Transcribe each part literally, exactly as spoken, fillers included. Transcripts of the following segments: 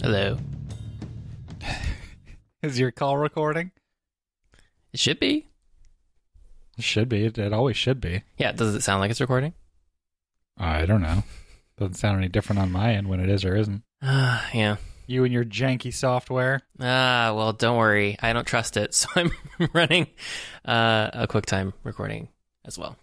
Hello. Is your call recording? It should be. It should be. It, it always should be. Yeah, does it sound like it's recording? I don't know. Doesn't sound any different on my end when it is or isn't. Uh, yeah. You and your janky software. Ah, well, don't worry. I don't trust it, so I'm running uh, a QuickTime recording as well.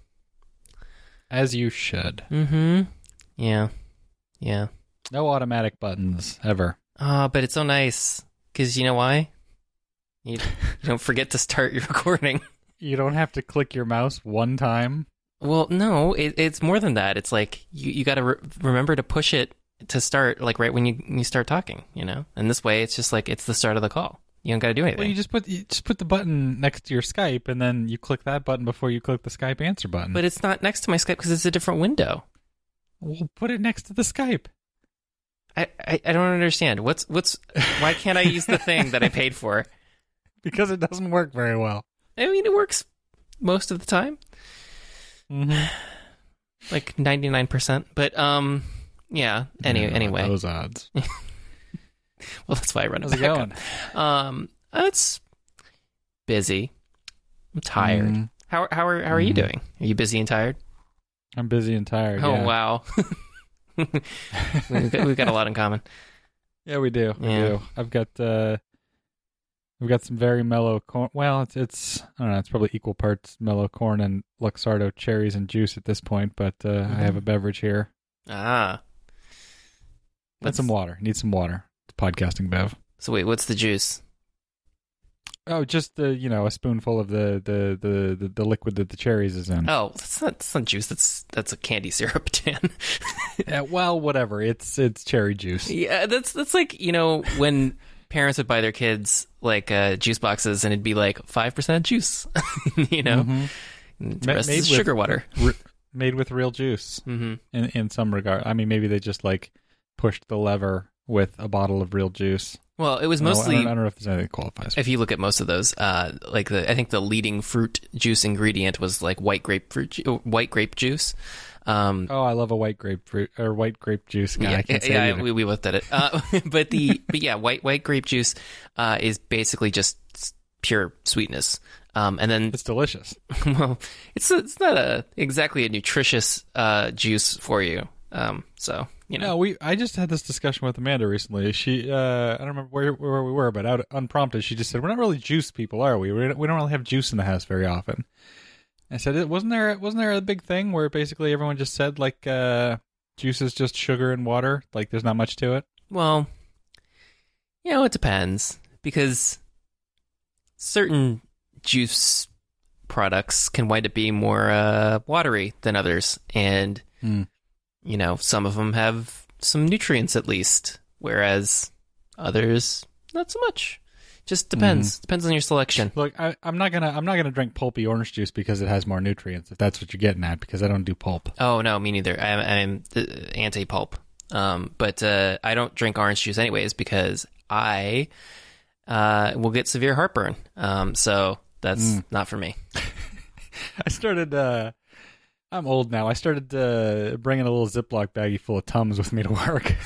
As you should. Mm-hmm. Yeah. Yeah. No automatic buttons, ever. Oh, but it's so nice. Because you know why? You, you don't forget to start your recording. You don't have to click your mouse one time. Well, no, it, it's more than that. It's like you, you got to re- remember to push it to start, like right when you you start talking, you know? And this way, it's just like it's the start of the call. You don't got to do anything. Well, you just put you just put the button next to your Skype, and then you click that button before you click the Skype answer button. But it's not next to my Skype because it's a different window. Well, put it next to the Skype. I, I, I don't understand. What's what's why can't I use the thing that I paid for? Because it doesn't work very well. I mean, it works most of the time. Mm-hmm. Like ninety-nine percent. But, um, yeah. Any, Yeah, anyway. Those odds. Well, that's why I run How's it it back going? up. Um, it's busy. I'm tired. Mm. How how are how are Mm. you doing? Are you busy and tired? I'm busy and tired. Oh, yeah. wow. we've, got, we've got a lot in common. Yeah, we do. We Yeah. do. I've got uh, we've got some very mellow corn. Well, it's it's I don't know. It's probably equal parts mellow corn and Luxardo cherries and juice at this point. But uh, Mm-hmm. I have a beverage here. Ah. Need some water. Need some water. It's podcasting bev. So wait, what's the juice? Oh, just the you know a spoonful of the the, the, the, the liquid that the cherries is in. Oh, that's not, that's not juice. That's that's a candy syrup, Dan. Yeah, well, whatever. It's it's cherry juice. Yeah, that's that's like, you know, when parents would buy their kids like uh, juice boxes and it'd be like five percent juice, you know, Mhm. the Ma- rest made is with- sugar water. R- made with real juice. Mm-hmm. In in some regard, I mean, maybe they just like pushed the lever with a bottle of real juice. Well, it was No, I mostly, don't, I don't know if there's anything that qualifies. if you look at most of those, uh, like the I think the leading fruit juice ingredient was like white grapefruit, ju- white grape juice. Um, Oh, I love a white grapefruit or white grape juice. God, yeah, I can't say yeah, it either. we, we looked at it. Uh, but the but yeah, white white grape juice uh, is basically just s- pure sweetness. Um, and then It's delicious. well, it's it's not a exactly a nutritious uh, juice for you. Um, so you know, No, we. I just had this discussion with Amanda recently. She, uh, I don't remember where where we were, but out unprompted, she just said, "We're not really juice people, are we? We don't, we don't really have juice in the house very often." I said, "It wasn't there. Wasn't there a big thing where basically everyone just said like uh, juice is just sugar and water? Like there's not much to it." well, you know, it depends because certain juice products can wind up being more uh, watery than others, and Hmm. you know, some of them have some nutrients at least, whereas others not so much. Just depends. Depends on your selection. Look, I, I'm not gonna I'm not gonna drink pulpy orange juice because it has more nutrients. If that's what you're getting at, because I don't do pulp. Oh no, me neither. I'm, I'm uh, anti-pulp. Um, but uh, I don't drink orange juice anyways because I uh, will get severe heartburn. Um, so that's Mm. not for me. I started. Uh, I'm old now. I started uh, bringing a little Ziploc baggie full of Tums with me to work.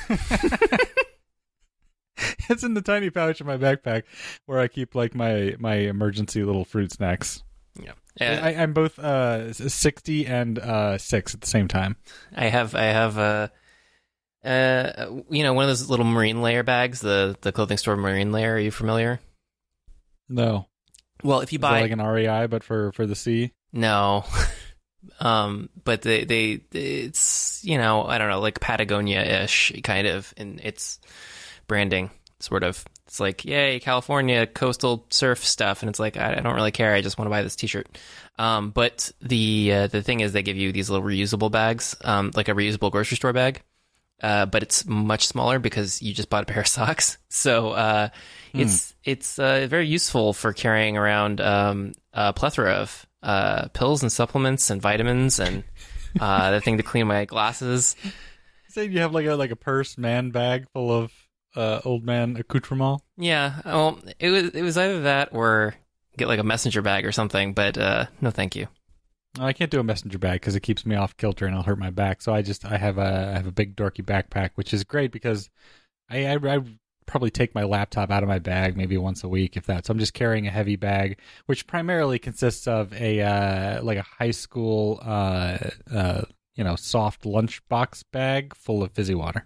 It's in the tiny pouch of my backpack where I keep like my my emergency little fruit snacks. Yeah, I, I'm both uh, sixty and uh, six at the same time. I have I have a. Uh, you know, one of those little marine layer bags, the the clothing store Marine Layer. Are you familiar? No, Well, if you Is that buy like an R E I, but for for the sea. no, um, but they they it's you know I don't know like Patagonia ish kind of in its branding sort of. It's like yay California coastal surf stuff, and it's like I, I don't really care. I just want to buy this T-shirt. Um, but the uh, the thing is they give you these little reusable bags, um, like a reusable grocery store bag. Uh, but it's much smaller because you just bought a pair of socks. So uh, it's it's uh, very useful for carrying around um, a plethora of uh, pills and supplements and vitamins and uh, the thing to clean my glasses. Say you have like a like a purse man bag full of uh, old man accoutrement. Yeah, well, it was it was either that or get like a messenger bag or something. But uh, no, thank you. I can't do a messenger bag because it keeps me off kilter and I'll hurt my back. So I just I have a I have a big dorky backpack, which is great because I I, I probably take my laptop out of my bag maybe once a week, if that. So I'm just carrying a heavy bag, which primarily consists of a uh, like a high school, uh, uh, you know, soft lunchbox bag full of fizzy water.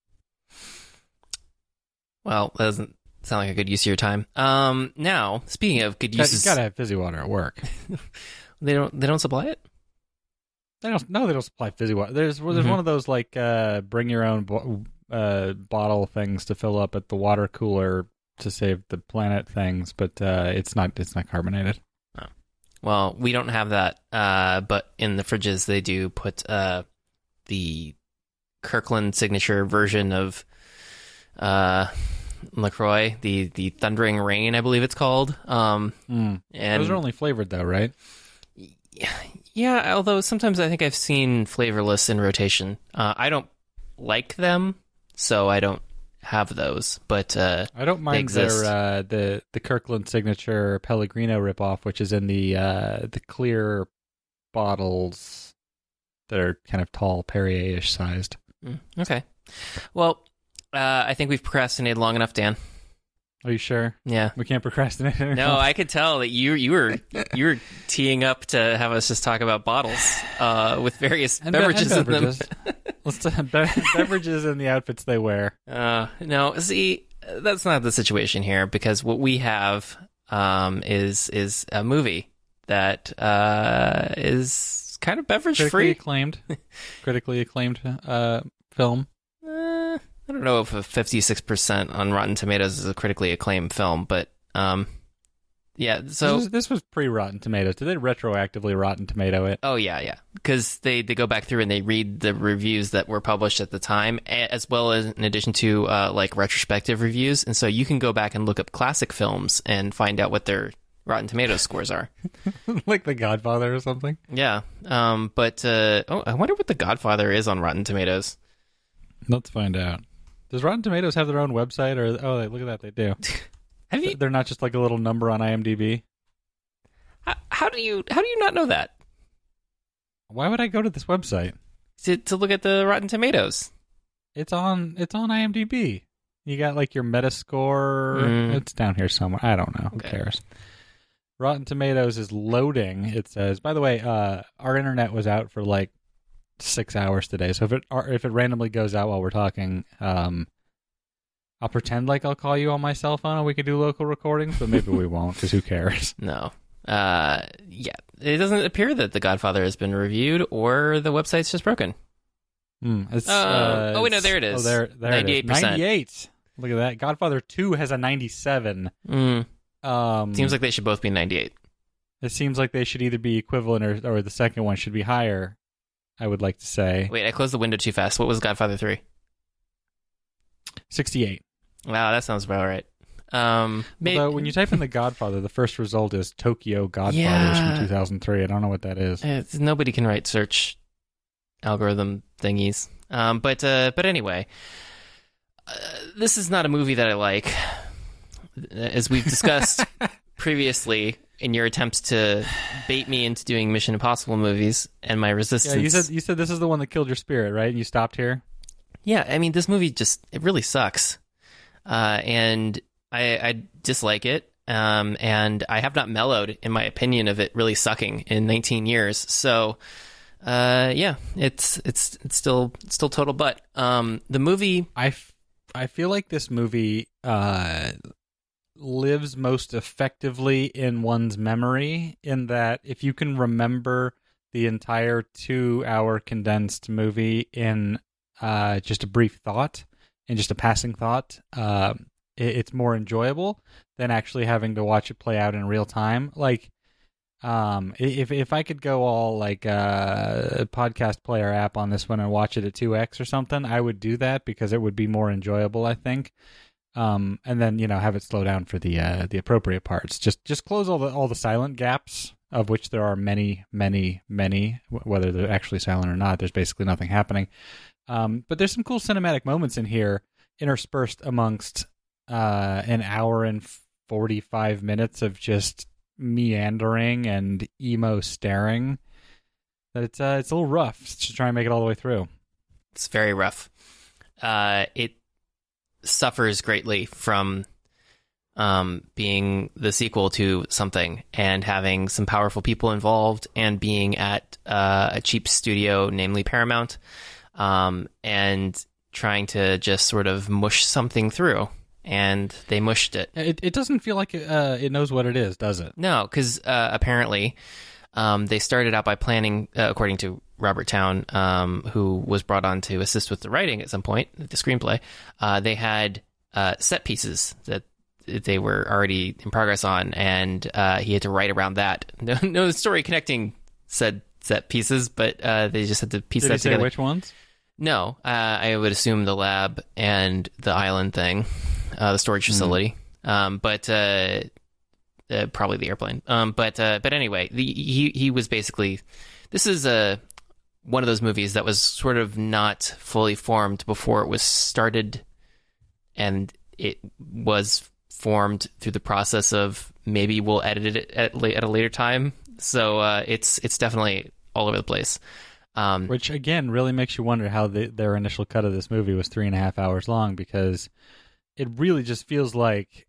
Well, that doesn't sound like a good use of your time. Um, now, speaking of good uses, you gotta have fizzy water at work. they don't they don't supply it. They don't. No, they don't supply fizzy water. There's there's Mm-hmm. one of those like uh, bring your own bo- uh, bottle things to fill up at the water cooler to save the planet things, but uh, it's not it's not carbonated. Oh. Well, we don't have that, uh, but in the fridges they do put uh, the Kirkland signature version of uh, LaCroix, the the Thundering Rain, I believe it's called. Um, Mm. and Those are only flavored though, right? yeah, although sometimes I think I've seen flavorless in rotation. Uh, I don't like them, so I don't have those. But uh, I don't mind exist. their uh, the the Kirkland signature Pellegrino ripoff, which is in the uh, the clear bottles that are kind of tall, Perrier-ish sized. mm, okay. Well, uh, I think we've procrastinated long enough, Dan. Are you sure? Yeah. We can't procrastinate anymore? No, I could tell that you you were you were teeing up to have us just talk about bottles uh, with various And be- beverages, and beverages. in them. Let's uh, be- beverages and the outfits they wear. Uh, no, see, that's not the situation here because what we have um, is is a movie that uh, is kind of beverage Critically free. acclaimed, critically acclaimed uh, film. Uh, I don't know if a fifty-six percent on Rotten Tomatoes is a critically acclaimed film, but um, yeah. So this was, this was pre Rotten Tomatoes. Did they retroactively Rotten Tomato it? oh yeah, yeah, because they, they go back through and they read the reviews that were published at the time, a- as well as in addition to uh, like retrospective reviews, and so you can go back and look up classic films and find out what their Rotten Tomatoes scores are. Like The Godfather or something? Yeah, um, but uh, oh, I wonder what The Godfather is on Rotten Tomatoes. Let's find out. Does Rotten Tomatoes have their own website? Or oh, look at that, they do. Have you? They're not just like a little number on IMDb. How, how do you how do you not know that? Why would I go to this website? To to look at the Rotten Tomatoes. It's on. It's on IMDb. You got like your Metascore. Mm. It's down here somewhere. I don't know. Okay. Who cares? Rotten Tomatoes is loading. It says. By the way, uh, our internet was out for like six hours today. So if it or if it randomly goes out while we're talking, um, I'll pretend like I'll call you on my cell phone and we can do local recordings, but maybe we won't because who cares? No. Uh, yeah. It doesn't appear that The Godfather has been reviewed or the website's just broken. Hmm, it's, Uh, uh, oh, wait, no, it's- there it is. Oh, there, there ninety-eight it is. percent. ninety-eight. Look at that. Godfather two has a ninety-seven. Mm, Um, seems like they should both be ninety-eight. It seems like they should either be equivalent or, or the second one should be higher, I would like to say. Wait, I closed the window too fast. What was Godfather three? sixty-eight. Wow, that sounds about right. Um, may- Although, when you type in The Godfather, the first result is Tokyo Godfathers Yeah. from two thousand three. I don't know what that is. Uh, nobody can write search algorithm thingies. Um, but uh, but anyway, uh, this is not a movie that I like, as we've discussed previously. In your attempts to bait me into doing Mission Impossible movies and my resistance. Yeah, you said you said this is the one that killed your spirit, right? And you stopped here? Yeah, I mean, this movie just it really sucks, uh, and I, I dislike it. Um, and I have not mellowed in my opinion of it really sucking in nineteen years. So, uh, yeah, it's it's it's still it's still total butt. Um, the movie, I, f- I feel like this movie uh, lives most effectively in one's memory, in that if you can remember the entire two-hour condensed movie in uh, just a brief thought, in just a passing thought, uh, it, it's more enjoyable than actually having to watch it play out in real time. Like, um, if if I could go all like uh, podcast player app on this one and watch it at two x or something, I would do that because it would be more enjoyable, I think. Um, and then you know have it slow down for the uh, the appropriate parts. Just just close all the all the silent gaps, of which there are many, many, many. Whether they're actually silent or not, there's basically nothing happening. Um, but there's some cool cinematic moments in here, interspersed amongst uh, an hour and forty-five minutes of just meandering and emo staring. That it's uh, it's a little rough to try and make it all the way through. it's very rough. Uh, it suffers greatly from um, being the sequel to something and having some powerful people involved and being at uh, a cheap studio, namely Paramount, um, and trying to just sort of mush something through. And they mushed it. It, it doesn't feel like it, uh, it knows what it is, does it? No, because uh, apparently um, they started out by planning, uh, according to Robert Town, um, who was brought on to assist with the writing at some point, the screenplay. Uh, they had uh, set pieces that they were already in progress on, and uh, he had to write around that. No, no story connecting said set pieces, but uh, they just had to piece Did that he say together. which ones? No, uh, I would assume the lab and the island thing, uh, the storage facility, mm. um, but uh, uh, probably the airplane. Um, but uh, but anyway, the, he he was basically, this is a one of those movies that was sort of not fully formed before it was started, and it was formed through the process of maybe we'll edit it at, at a later time. So uh, it's it's definitely all over the place. Um, Which, again, really makes you wonder how the, their initial cut of this movie was three and a half hours long, because it really just feels like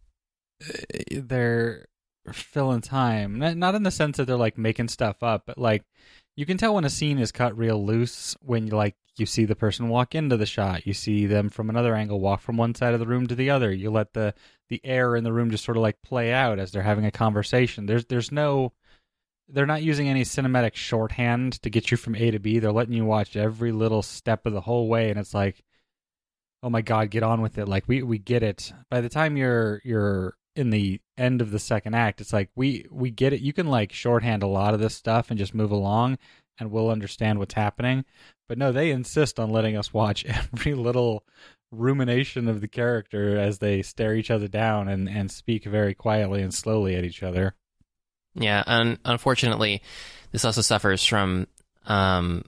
they're filling time. Not in the sense that they're, like, making stuff up, but, like, you can tell when a scene is cut real loose when, like, you see the person walk into the shot. You see them from another angle walk from one side of the room to the other. You let the, the air in the room just sort of, like, play out as they're having a conversation. There's There's no... They're not using any cinematic shorthand to get you from A to B. They're letting you watch every little step of the whole way, and it's like, oh my God, get on with it. Like, we, we get it. By the time you're you're in the end of the second act, it's like, we, we get it. You can, like, shorthand a lot of this stuff and just move along, and we'll understand what's happening. But no, they insist on letting us watch every little rumination of the character as they stare each other down and, and speak very quietly and slowly at each other. Yeah, and unfortunately, this also suffers from um,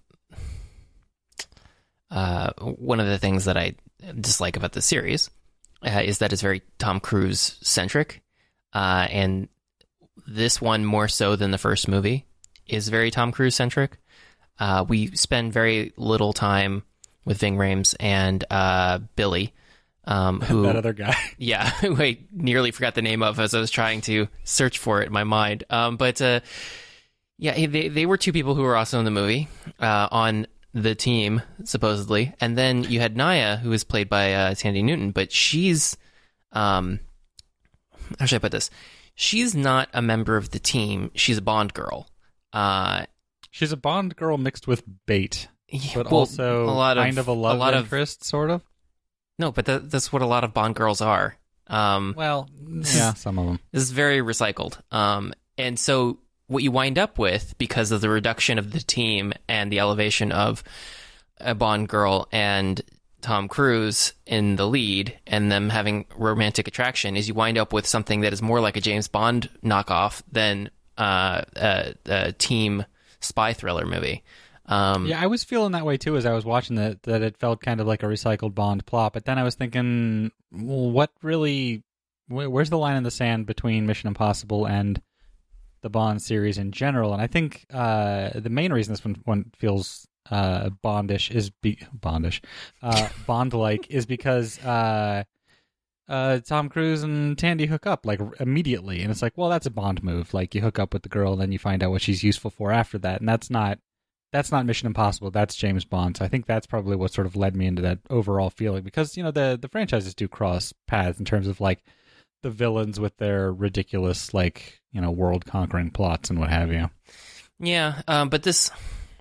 uh, one of the things that I dislike about the series uh, is that it's very Tom Cruise centric, uh, and this one more so than the first movie is very Tom Cruise centric. Uh, we spend very little time with Ving Rhames and uh, Billy. Um, who, that other guy. Yeah, who I nearly forgot the name of as I was trying to search for it in my mind. Um, but uh, yeah, they they were two people who were also in the movie uh, on the team, supposedly. And then you had Naya, who was played by uh, Tandy Newton, but she's, um, how should I put this? She's not a member of the team. She's a Bond girl. Uh, she's a Bond girl mixed with bait, but well, also a lot kind of, of a love a lot interest, of, sort of. No, but that, that's what a lot of Bond girls are. Um, well, yeah, some of them. This is very recycled. Um, and so what you wind up with, because of the reduction of the team and the elevation of a Bond girl and Tom Cruise in the lead and them having romantic attraction, is you wind up with something that is more like a James Bond knockoff than uh, a, a team spy thriller movie. Um, yeah, I was feeling that way too as I was watching that, that it felt kind of like a recycled Bond plot. But then I was thinking, well, what really, where's the line in the sand between Mission Impossible and the Bond series in general? And I think uh, the main reason this one, one feels uh, Bondish is, be, Bondish, uh, Bond-like is because uh, uh, Tom Cruise and Tandy hook up like immediately. And it's like, well, that's a Bond move. Like, you hook up with the girl and then you find out what she's useful for after that. And that's not, That's not Mission Impossible. That's James Bond. So I think that's probably what sort of led me into that overall feeling, because, you know, the, the franchises do cross paths in terms of, like, the villains with their ridiculous, like, you know, world-conquering plots and what have you. Yeah, um, but this,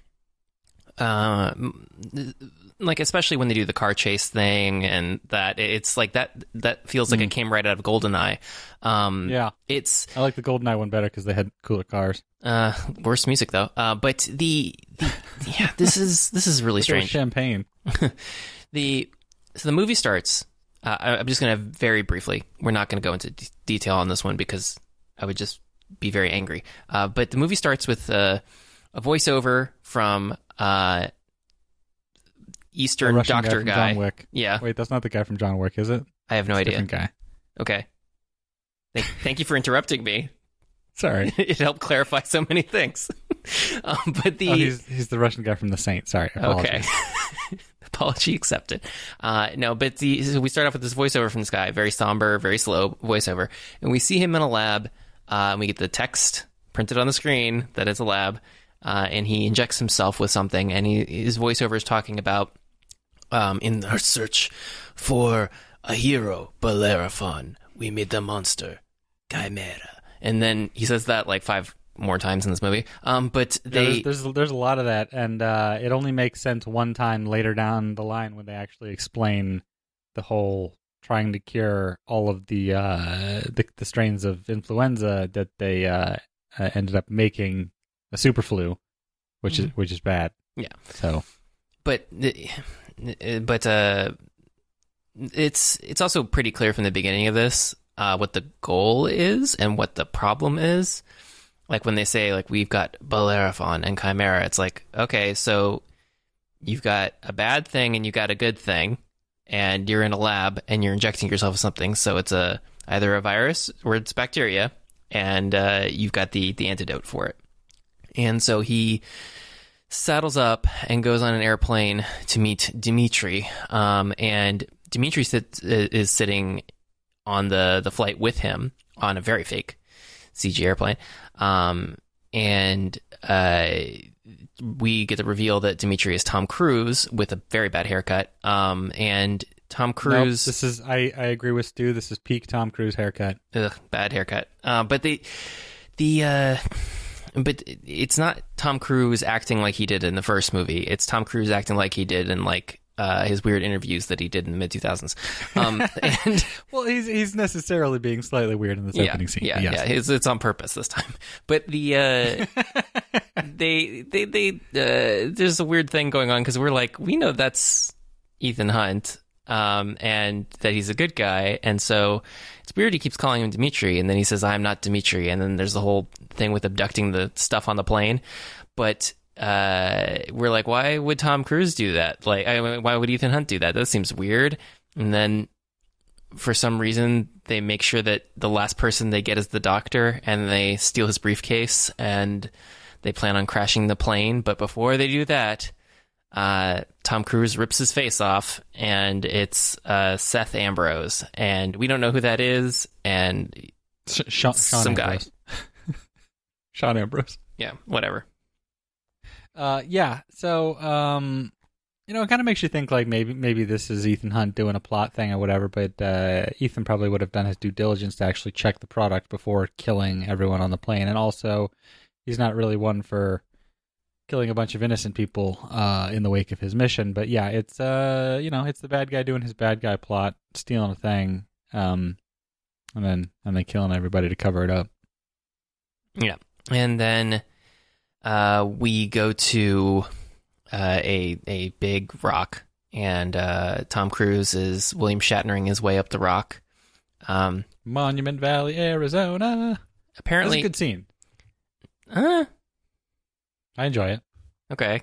uh, like, especially when they do the car chase thing and that, it's like that, that feels like mm. it came right out of GoldenEye. Um, yeah. It's... I like the GoldenEye one better because they had cooler cars. Uh, worse music though. Uh, but the, the yeah, this is this is really strange. Champagne. the so the movie starts. Uh, I, I'm just gonna very briefly. We're not gonna go into d- detail on this one because I would just be very angry. Uh, but the movie starts with uh, a voiceover from uh, Eastern Doctor guy. From guy. John Wick. Yeah. Wait, that's not the guy from John Wick, is it? I have no it's idea. A different guy. Okay. Thank, thank you for interrupting me. Sorry. It helped clarify so many things. um, but the oh, he's, he's the Russian guy from The Saint. Sorry. Okay. Apology accepted. Uh, no, but the, so we start off with this voiceover from this guy, very somber, very slow voiceover. And we see him in a lab, uh, and we get the text printed on the screen that it's a lab, uh, and he injects himself with something, and he, his voiceover is talking about, um, in our search for a hero, Bellerophon, we meet the monster, Chimera. And then he says that like five more times in this movie. Um, but they yeah, there's, there's there's a lot of that, and uh, it only makes sense one time later down the line when they actually explain the whole trying to cure all of the uh, the, the strains of influenza that they uh, uh, ended up making a super flu, which mm-hmm. is which is bad. Yeah. So, but but uh, it's it's also pretty clear from the beginning of this uh, what the goal is and what the problem is. Like when they say, like, we've got Bellerophon and Chimera, it's like, okay, so you've got a bad thing and you got a good thing, and you're in a lab and you're injecting yourself with something. So it's a either a virus or it's bacteria, and uh, you've got the, the antidote for it. And so he saddles up and goes on an airplane to meet Dimitri. Um, and Dimitri sits, is sitting on the, the flight with him on a very fake C G airplane. Um, and uh, we get the reveal that Dimitri is Tom Cruise with a very bad haircut. Um, and Tom Cruise... Nope, this is, I, I agree with Stu, this is peak Tom Cruise haircut. Ugh, bad haircut. Uh, but the... the uh, but it's not Tom Cruise acting like he did in the first movie. It's Tom Cruise acting like he did in, like, Uh, his weird interviews that he did in the mid two thousands. Um, and well, he's he's necessarily being slightly weird in this yeah, opening scene. Yeah, yes. yeah, it's, it's on purpose this time. But the uh, they they they uh, there's a weird thing going on because we're like, we know that's Ethan Hunt, um, and that he's a good guy, and so it's weird he keeps calling him Dimitri, and then he says, "I'm not Dimitri," and then there's the whole thing with abducting the stuff on the plane, but. Uh, we're like, why would Tom Cruise do that? Like, I mean, why would Ethan Hunt do that? That seems weird. And then, for some reason, they make sure that the last person they get is the doctor, and they steal his briefcase, and they plan on crashing the plane. But before they do that, uh, Tom Cruise rips his face off, and it's uh, Seth Ambrose, and we don't know who that is, and Sh- Sean, Sean some Ambrose. guy, Sean Ambrose. Yeah, whatever. Uh, yeah, so, um, you know, it kind of makes you think, like, maybe maybe this is Ethan Hunt doing a plot thing or whatever, but uh, Ethan probably would have done his due diligence to actually check the product before killing everyone on the plane, and also, he's not really one for killing a bunch of innocent people uh, in the wake of his mission, but yeah, it's, uh, you know, it's the bad guy doing his bad guy plot, stealing a thing, um, and then and then killing everybody to cover it up. Yeah, and then... Uh, we go to uh, a a big rock, and uh, Tom Cruise is William Shatnering his way up the rock. Um, Monument Valley, Arizona. Apparently, that's a good scene. Uh, I enjoy it. Okay,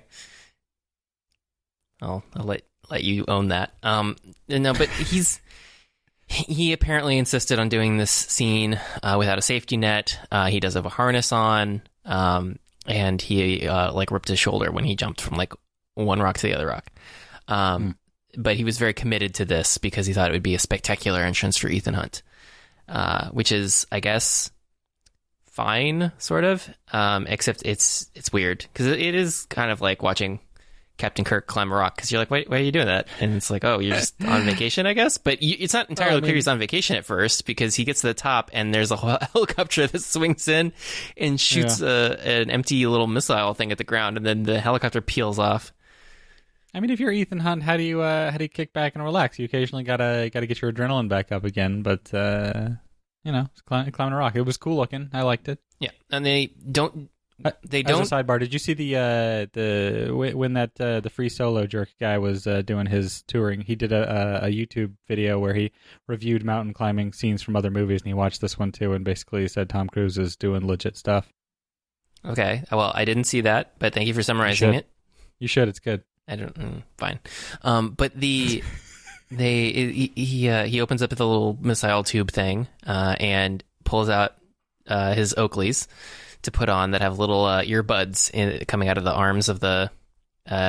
I'll I'll let let you own that. Um, no, but he's he apparently insisted on doing this scene uh, without a safety net. Uh, he does have a harness on. Um. And he, uh, like, ripped his shoulder when he jumped from, like, one rock to the other rock. Um, mm. But he was very committed to this because he thought it would be a spectacular entrance for Ethan Hunt. Uh, which is, I guess, fine, sort of. Um, except it's it's weird. Because it, it is kind of like watching Captain Kirk climb a rock. Because you're like, why, why are you doing that? And it's like, oh, you're just on vacation, I guess? But you, it's not entirely well, I mean, clear he's on vacation at first, because he gets to the top and there's a helicopter that swings in and shoots yeah. a, an empty little missile thing at the ground, and then the helicopter peels off. I mean, if you're Ethan Hunt, how do you uh, how do you kick back and relax? You occasionally gotta gotta get your adrenaline back up again, but uh, you know, climbing climb a rock. It was cool looking. I liked it. Yeah, and they don't. They don't. As a sidebar, did you see the uh, the when that uh, the free solo jerk guy was uh, doing his touring? He did a, a YouTube video where he reviewed mountain climbing scenes from other movies, and he watched this one too, and basically said Tom Cruise is doing legit stuff. Okay, well, I didn't see that, but thank you for summarizing you it. You should. It's good. I don't. Mm, fine, um, but the they he he, uh, he opens up the little missile tube thing uh, and pulls out uh, his Oakleys to put on that have little uh, earbuds in, coming out of the arms of the uh,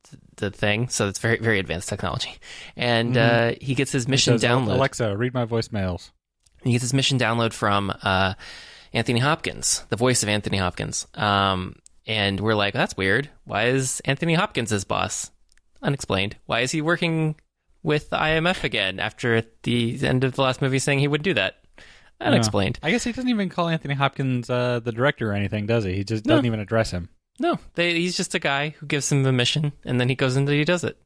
the thing. So it's very very advanced technology, and Mhm. uh, he gets his mission It says, download. Alexa, read my voicemails. He gets his mission download from uh, Anthony Hopkins, the voice of Anthony Hopkins. Um, and we're like, that's weird. Why is Anthony Hopkins his boss? Unexplained. Why is he working with I M F again after at the end of the last movie saying he would do that? Unexplained. I guess he doesn't even call Anthony Hopkins uh, the director or anything, does he? He just No. doesn't even address him. No, they, he's just a guy who gives him the mission, and then he goes in and he does it.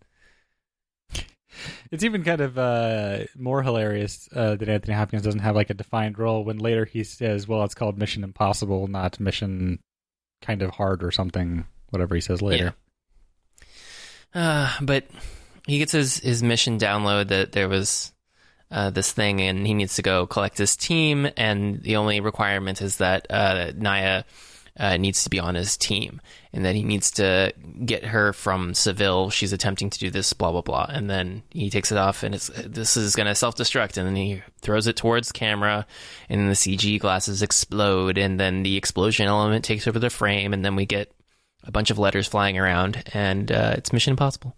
It's even kind of uh, more hilarious uh, that Anthony Hopkins doesn't have like a defined role when later he says, well, it's called Mission Impossible, not Mission kind of hard or something, whatever he says later. Uh, but he gets his, his mission download that there was uh, this thing, and he needs to go collect his team, and the only requirement is that uh, Naya uh, needs to be on his team, and that he needs to get her from Seville. She's attempting to do this, blah, blah, blah. And then he takes it off, and it's this is going to self-destruct, and then he throws it towards the camera, and then the C G glasses explode, and then the explosion element takes over the frame, and then we get a bunch of letters flying around, and uh, it's Mission Impossible.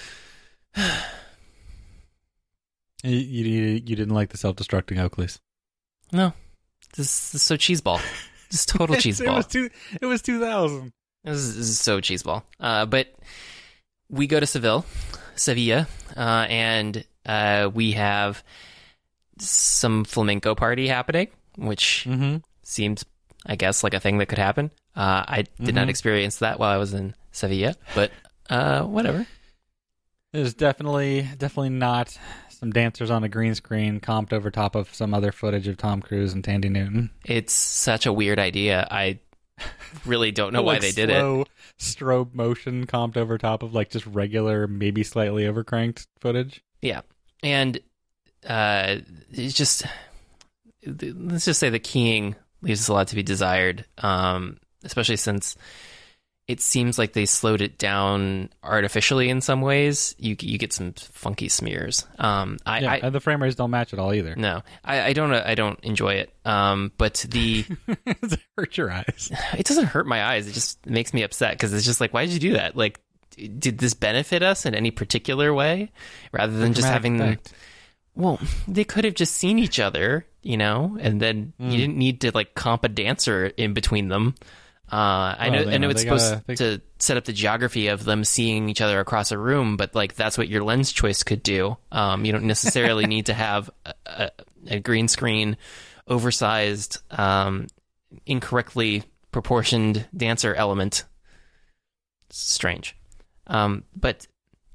You, you, you didn't like the self-destructing Oakleys. No, this, this is so cheeseball. This is total It's- cheeseball. It was two. It was two thousand. This is, this is so cheeseball. Uh, but we go to Seville, Sevilla, uh, and uh, we have some flamenco party happening, which Mm-hmm. seems, I guess, like a thing that could happen. Uh, I did not Mhm. experience that while I was in Sevilla, but uh, whatever. There's definitely, definitely not some dancers on a green screen comped over top of some other footage of Tom Cruise and Tandy Newton. It's such a weird idea. I really don't know why Like they did it. slow strobe motion comped over top of like just regular, maybe slightly overcranked footage. Yeah. And uh, it's just, let's just say the keying leaves a lot to be desired, um, especially since it seems like they slowed it down artificially in some ways. You you get some funky smears. Um, I, Yeah, I and the frame rates don't match at all either. no, I, I don't I don't enjoy it. Um, but the It hurt your eyes. it doesn't hurt my eyes. It just makes me upset because it's just like, why did you do that? Like, did this benefit us in any particular way, rather than just Dramatic having them? effect. Well, they could have just seen each other, you know, and then Mm. you didn't need to like comp a dancer in between them. Uh, I Well, know, they I know know, it's they supposed gotta- they- to set up the geography of them seeing each other across a room, but like that's what your lens choice could do. Um, you don't necessarily need to have a, a, a green screen, oversized, um, incorrectly proportioned dancer element. It's strange, um, but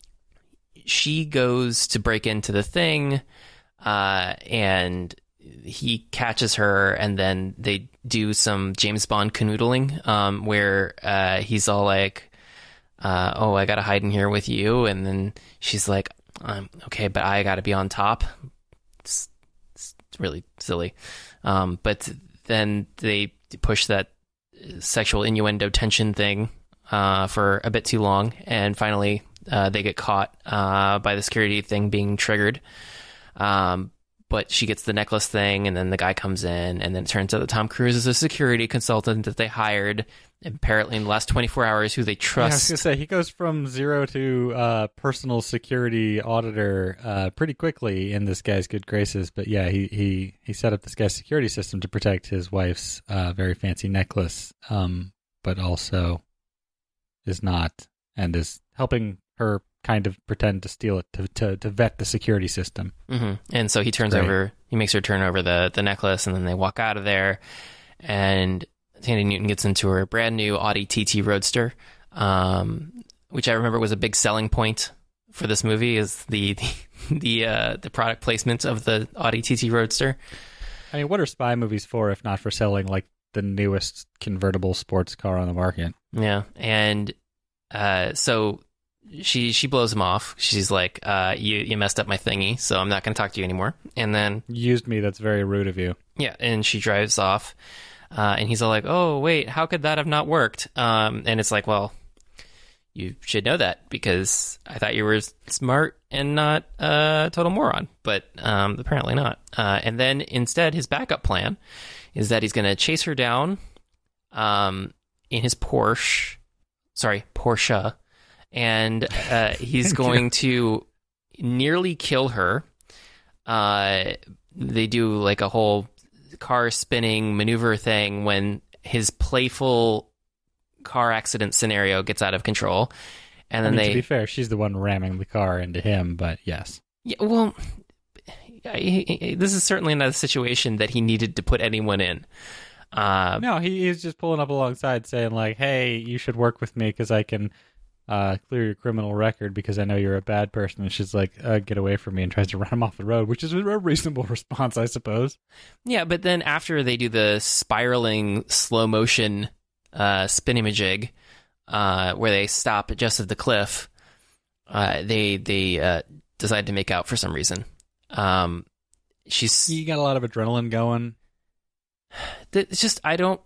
she goes to break into the thing, uh, and he catches her, and then they do some James Bond canoodling, um, where uh, he's all like, uh, "Oh, I gotta hide in here with you," and then she's like, um, "Okay, but I gotta be on top." It's, it's really silly, um, but then they push that sexual innuendo tension thing uh, for a bit too long, and finally uh, they get caught uh, by the security thing being triggered. Um, but she gets the necklace thing, and then the guy comes in, and then it turns out that Tom Cruise is a security consultant that they hired, apparently in the last twenty-four hours, who they Yeah, I was trust. gonna say he goes from zero to uh, personal security auditor uh, pretty quickly in this guy's good graces. But yeah, he he he set up this guy's security system to protect his wife's uh, very fancy necklace, um, but also is not and is helping her kind of pretend to steal it to to, to vet the security system. hmm And so he turns Great. over, he makes her turn over the, the necklace, and then they walk out of there, and Tandy Newton gets into her brand new Audi T T Roadster, um, which I remember was a big selling point for this movie, is the the the, uh, the product placement of the Audi T T Roadster. I mean, what are spy movies for if not for selling like the newest convertible sports car on the market? Yeah, and uh, so she she blows him off. She's like, uh, "You you messed up my thingy, so I'm not going to talk to you anymore." And then Used me. That's very rude of you. yeah, and she drives off, uh, and he's all like, "Oh wait, how could that have not worked?" Um, and it's like, well, you should know that because I thought you were smart and not a total moron, but um, apparently not. Uh, and then instead, his backup plan is that he's going to chase her down um, in his Porsche, sorry, Porsche, and uh, he's going to nearly kill her. Uh, they do like a whole car spinning maneuver thing when his playful car accident scenario gets out of control. And then I mean, they, to be fair, she's the one ramming the car into him, but yes. Yeah, well, I, I, this is certainly not a situation that he needed to put anyone in. Uh, no, he, he's just pulling up alongside saying, like, hey, you should work with me because I can uh, clear your criminal record because I know you're a bad person. And she's like, uh, get away from me, and tries to run him off the road, which is a reasonable response, I suppose. Yeah, but then after they do the spiraling slow motion uh, spin-a-majig, uh, where they stop just at the cliff, uh, they they uh, decide to make out for some reason. Um, she's You got a lot of adrenaline going. It's just I don't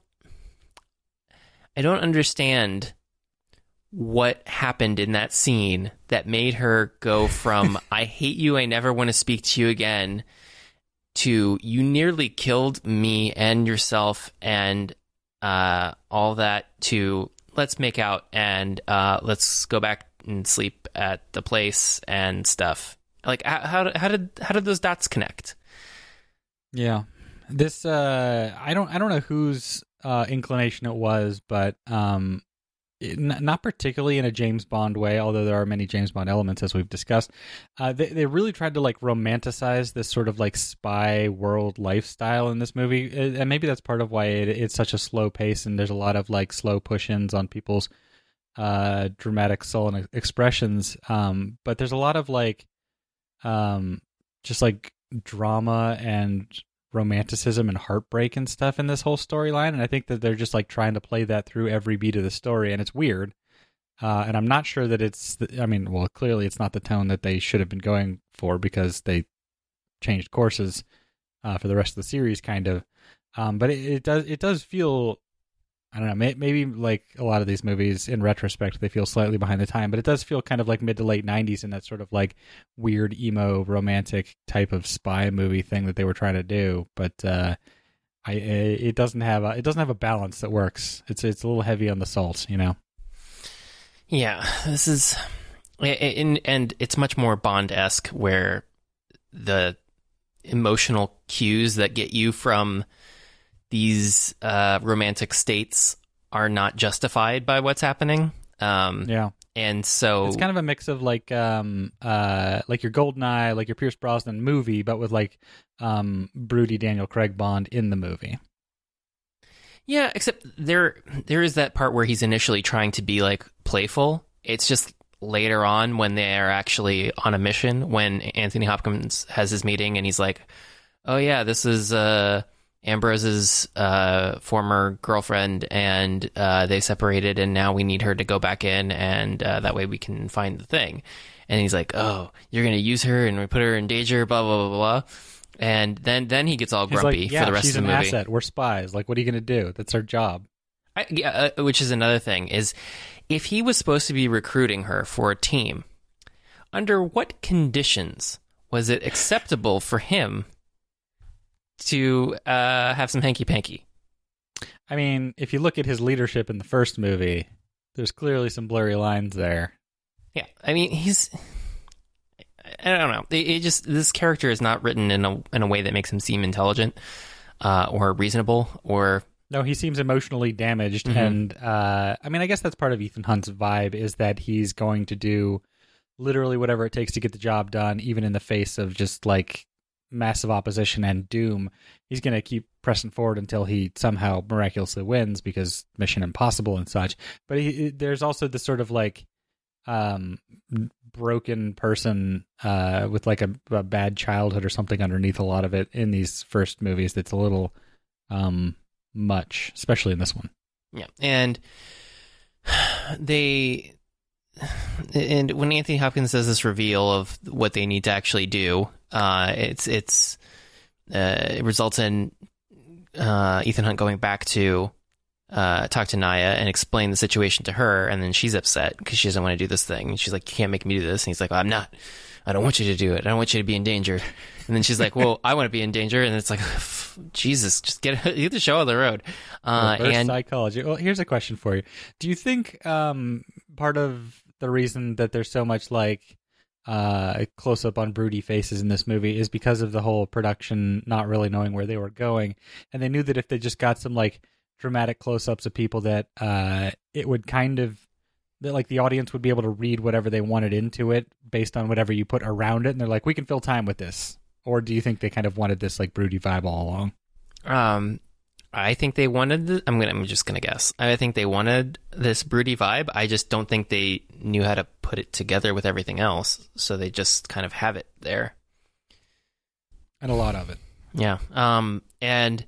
I don't understand what happened in that scene that made her go from I hate you, I never want to speak to you again, to you nearly killed me and yourself and uh, all that, to let's make out and uh, let's go back and sleep at the place and stuff. Like how how, how did how did those dots connect? Yeah. This uh I don't I don't know whose uh inclination it was, but um it, n- not particularly in a James Bond way, although there are many James Bond elements as we've discussed. Uh they they really tried to like romanticize this sort of like spy world lifestyle in this movie, and maybe that's part of why it, it's such a slow pace and there's a lot of like slow push-ins on people's uh dramatic sullen expressions, um but there's a lot of like um just like drama and romanticism and heartbreak and stuff in this whole storyline, and I think that they're just like trying to play that through every beat of the story, and it's weird, uh, and I'm not sure that it's the, I mean, well, clearly it's not the tone that they should have been going for because they changed courses uh, for the rest of the series, kind of, um, but it, it does it does feel, I don't know, may, maybe like a lot of these movies in retrospect they feel slightly behind the time, but it does feel kind of like mid to late nineties in that sort of like weird emo romantic type of spy movie thing that they were trying to do. But uh, I it doesn't have a, it doesn't have a balance that works. It's it's a little heavy on the salt, you know. Yeah, this is, and and it's much more Bond-esque, where the emotional cues that get you from these uh, romantic states are not justified by what's happening. Um, yeah. And so it's kind of a mix of like um uh like your GoldenEye, like your Pierce Brosnan movie, but with like um broody Daniel Craig Bond in the movie. Yeah, except there there is that part where he's initially trying to be like playful. It's just later on when they are actually on a mission, when Anthony Hopkins has his meeting and he's like, "Oh yeah, this is uh Ambrose's uh, former girlfriend, and uh, they separated, and now we need her to go back in, and uh, that way we can find the thing." And he's like, "Oh, you're going to use her and we put her in danger, blah, blah, blah, blah." And then, then he gets all He's grumpy like, yeah, for the rest she's of the an movie. asset. We're spies. Like, what are you going to do? That's our job. I, yeah, uh, which is another thing, is if he was supposed to be recruiting her for a team, under what conditions was it acceptable for him to uh, have some hanky-panky? I mean, if you look at his leadership in the first movie, there's clearly some blurry lines there. Yeah, I mean, he's... I don't know. It, it just this character is not written in a in a way that makes him seem intelligent uh, or reasonable or... No, he seems emotionally damaged, Mm-hmm. and uh, I mean, I guess that's part of Ethan Hunt's vibe, is that he's going to do literally whatever it takes to get the job done, even in the face of just like massive opposition and doom. He's going to keep pressing forward until he somehow miraculously wins, because Mission Impossible and such. But he, there's also this sort of like um, broken person uh, with like a, a bad childhood or something underneath a lot of it in these first movies. That's a little um, much, especially in this one. Yeah, and they... And when Anthony Hopkins does this reveal of what they need to actually do, uh, it's it's uh, it results in uh, Ethan Hunt going back to uh, talk to Naya and explain the situation to her, and then she's upset because she doesn't want to do this thing. And she's like, "You can't make me do this." And he's like, well, "I'm not. I don't want you to do it. I don't want you to be in danger." And then she's like, "Well, I want to be in danger." And it's like, Jesus, just get get the show on the road. Uh, Reverse and psychology. Well, here's a question for you: do you think um, part of the reason that there's so much like uh, close up on broody faces in this movie is because of the whole production not really knowing where they were going, and they knew that if they just got some like dramatic close ups of people, that uh, it would kind of that like the audience would be able to read whatever they wanted into it based on whatever you put around it, and they're like, we can fill time with this. Or do you think they kind of wanted this like broody vibe all along? Um, I think they wanted. The, I'm gonna. I'm just gonna guess. I think they wanted this broody vibe. I just don't think they knew how to put it together with everything else, so they just kind of have it there. And a lot of it. Yeah. Um. And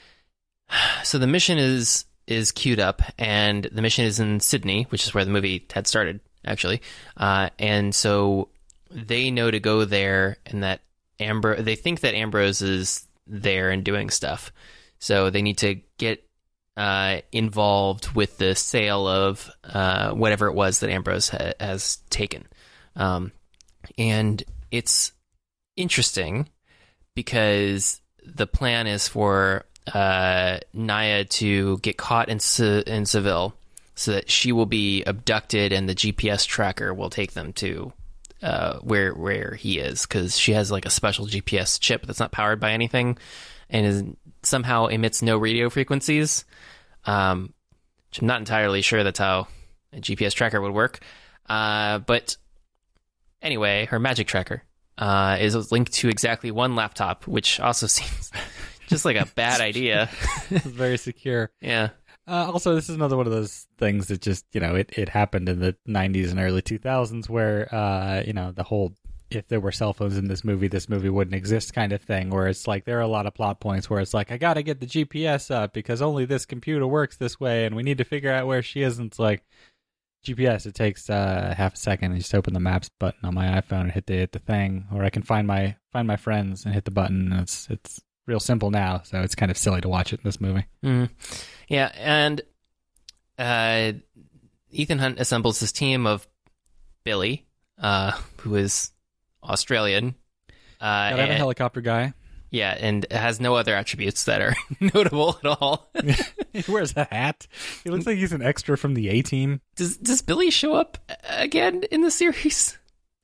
so the mission is is queued up, and the mission is in Sydney, which is where the movie had started, actually. Uh. And so they know to go there, and that Ambro. They think that Ambrose is there and doing stuff. So they need to get uh, involved with the sale of uh, whatever it was that Ambrose ha- has taken. Um, and it's interesting because the plan is for uh, Naya to get caught in, Se- in Seville so that she will be abducted and the G P S tracker will take them to uh, where where he is, because she has like a special G P S chip that's not powered by anything and is somehow emits no radio frequencies, um, which I'm not entirely sure that's how a G P S tracker would work. Uh, but anyway, her magic tracker uh, is linked to exactly one laptop, which also seems just like a bad idea. It's very secure. Yeah. Uh, also, this is another one of those things that just, you know, it, it happened in the nineties and early two thousands where, uh, you know, the whole if there were cell phones in this movie, this movie wouldn't exist kind of thing, where it's like there are a lot of plot points where it's like, I gotta get the G P S up because only this computer works this way and we need to figure out where she is. And it's like, G P S, it takes uh, half a second and just open the maps button on my iPhone and hit the hit the thing, or I can find my find my friends and hit the button. And it's it's real simple now, so it's kind of silly to watch it in this movie. Mm. Yeah, and uh, Ethan Hunt assembles his team of Billy, uh, who is Australian. Uh, Gotta have a and, helicopter guy. Yeah, and has no other attributes that are notable at all. He wears a hat. He looks like he's an extra from the A-Team. Does Does Billy show up again in the series?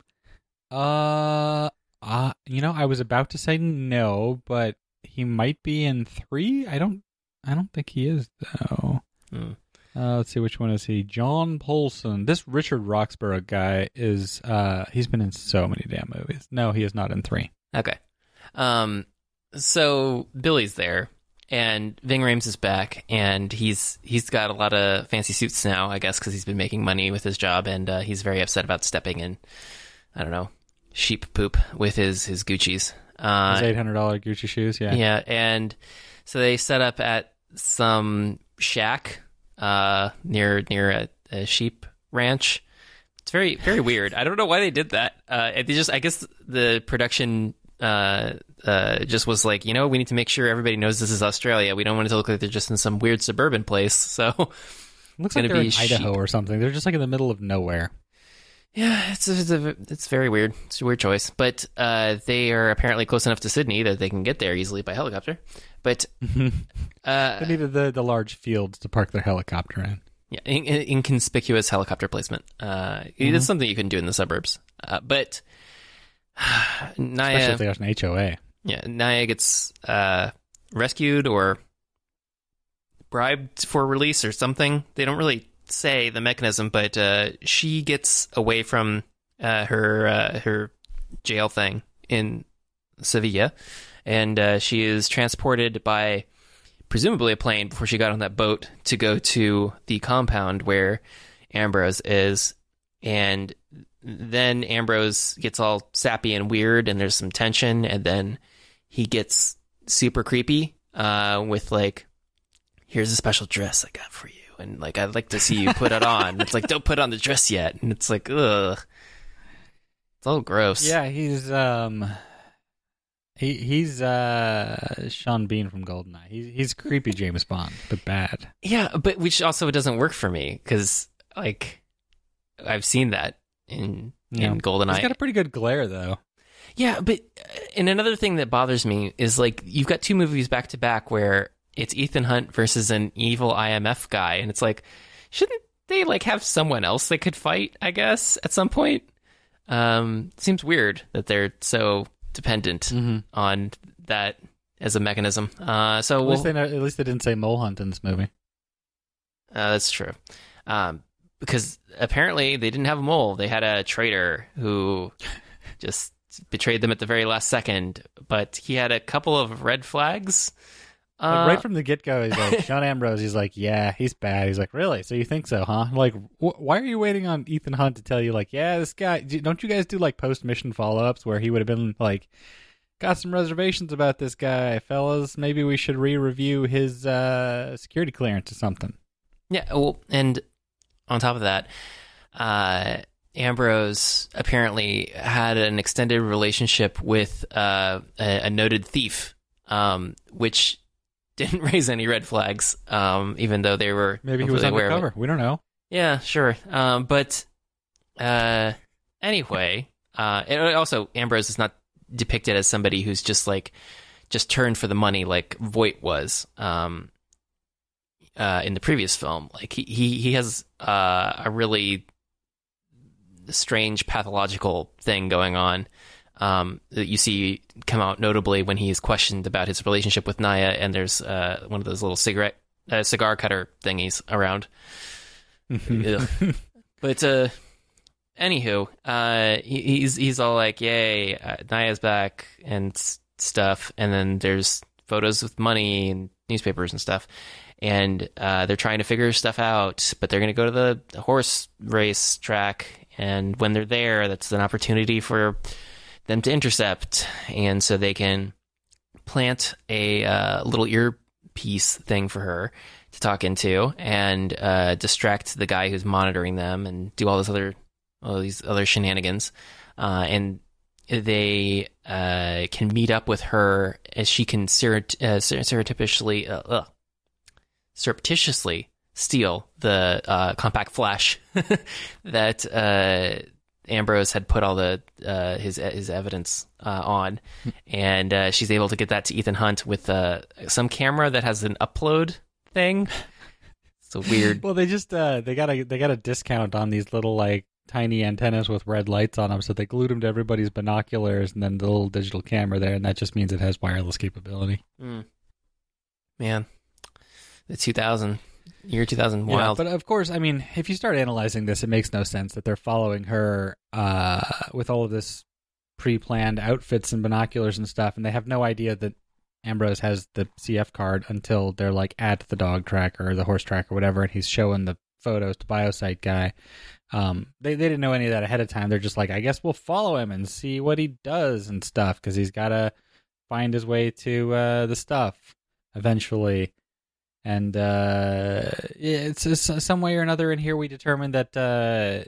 Uh, uh, you know, I was about to say no, but he might be in three. I don't, I don't think he is though. Hmm. Uh, let's see, which one is he? John Polson. This Richard Roxburgh guy is. Uh, he's been in so many damn movies. No, he is not in three. Okay. Um. So Billy's there, and Ving Rhames is back, and he's he's got a lot of fancy suits now, I guess, because he's been making money with his job, and uh, he's very upset about stepping in, I don't know, sheep poop with his his Gucci's. Uh, his eight hundred dollars Gucci shoes, yeah. Yeah, and so they set up at some shack uh, near near a, a sheep ranch. It's very very weird. I don't know why they did that. Uh, they just, I guess, the production. Uh, uh, just was like, you know, we need to make sure everybody knows this is Australia. We don't want it to look like they're just in some weird suburban place. So it looks like they're in Idaho or something. They're just like in the middle of nowhere. Yeah, it's a, it's, a, it's very weird. It's a weird choice. But uh, they are apparently close enough to Sydney that they can get there easily by helicopter. But uh, they needed the, the large fields to park their helicopter in. Yeah, in, in, inconspicuous helicopter placement. Uh, mm-hmm. It's something you can do in the suburbs. Uh, but Naya, especially if there's an H O A. Yeah, Naya gets uh, rescued or bribed for release or something. They don't really say the mechanism, but uh, she gets away from uh, her uh, her jail thing in Sevilla, and uh, she is transported by presumably a plane before she got on that boat to go to the compound where Ambrose is, and then Ambrose gets all sappy and weird, and there's some tension, and then he gets super creepy uh, with like, here's a special dress I got for you, and like, I'd like to see you put it on. It's like, don't put on the dress yet, and it's like, ugh, it's all gross. Yeah, he's um, he he's uh Sean Bean from GoldenEye. He's he's creepy James Bond, but bad. Yeah, but which also doesn't work for me because like I've seen that. In yeah. in GoldenEye. He's got a pretty good glare, though. Yeah, but and another thing that bothers me is like you've got two movies back to back where it's Ethan Hunt versus an evil I M F guy, and it's like, shouldn't they like have someone else they could fight, I guess, at some point? Um, seems weird that they're so dependent mm-hmm. on that as a mechanism. Uh, so at we'll, least they know, at least they didn't say mole hunt in this movie. Uh, that's true. Um, because apparently they didn't have a mole. They had a traitor who just betrayed them at the very last second. But he had a couple of red flags. Uh, Like right from the get-go, he's like, Sean Ambrose, he's like, yeah, he's bad. He's like, really? So you think so, huh? Like, wh- why are you waiting on Ethan Hunt to tell you, like, yeah, this guy, don't you guys do, like, post-mission follow-ups where he would have been, like, got some reservations about this guy, fellas. Maybe we should re-review his uh, security clearance or something. Yeah, well, and on top of that, uh, Ambrose apparently had an extended relationship with uh, a, a noted thief, um, which didn't raise any red flags, um, even though they were maybe he was undercover. We don't know. Yeah, sure. Um, but uh, anyway, uh, it also Ambrose is not depicted as somebody who's just like just turned for the money like Voight was um, uh, in the previous film. Like he he he has uh, a really strange pathological thing going on. Um, that you see come out notably when he is questioned about his relationship with Naya, and there's uh, one of those little cigarette uh, cigar cutter thingies around. But uh, anywho, uh, he, he's he's all like, "Yay, uh, Naya's back" and s- stuff, and then there's photos with money and newspapers and stuff, and uh, they're trying to figure stuff out, but they're going to go to the horse race track, and when they're there, that's an opportunity for them to intercept, and so they can plant a uh, little earpiece thing for her to talk into and uh, distract the guy who's monitoring them and do all this other all these other shenanigans, uh, and they uh, can meet up with her as she can surrep- uh, surreptitiously uh, uh, surreptitiously steal the uh, compact flash that uh, Ambrose had put all the uh, his his evidence uh, on, and uh, she's able to get that to Ethan Hunt with uh, some camera that has an upload thing. It's a weird. Well, they just uh, they got a they got a discount on these little like tiny antennas with red lights on them, so they glued them to everybody's binoculars, and then the little digital camera there, and that just means it has wireless capability. Mm. Man, the two thousand. Year two thousand, yeah, wild. But of course, I mean, if you start analyzing this, it makes no sense that they're following her uh, with all of this pre-planned outfits and binoculars and stuff, and they have no idea that Ambrose has the C F card until they're like at the dog track or the horse track or whatever, and he's showing the photos to Biosite guy. Um, they they didn't know any of that ahead of time. They're just like, I guess we'll follow him and see what he does and stuff, because he's got to find his way to uh, the stuff eventually. And uh, it's, it's some way or another in here we determined that uh,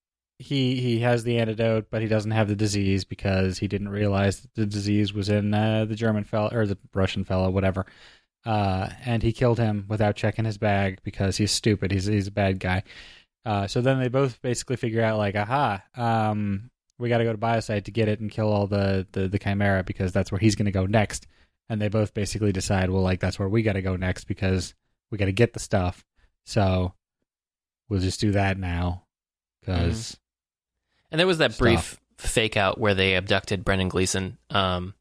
he he has the antidote, but he doesn't have the disease because he didn't realize that the disease was in uh, the German fellow or the Russian fellow, whatever. Uh, and he killed him without checking his bag because he's stupid. He's he's a bad guy. Uh, so then they both basically figure out like, aha, um, we got to go to Biosite to get it and kill all the, the, the Chimera because that's where he's going to go next. And they both basically decide, well, like, that's where we got to go next because we got to get the stuff. So we'll just do that now. Because. Mm-hmm. And there was that stuff. brief fake out where they abducted Brendan Gleeson um,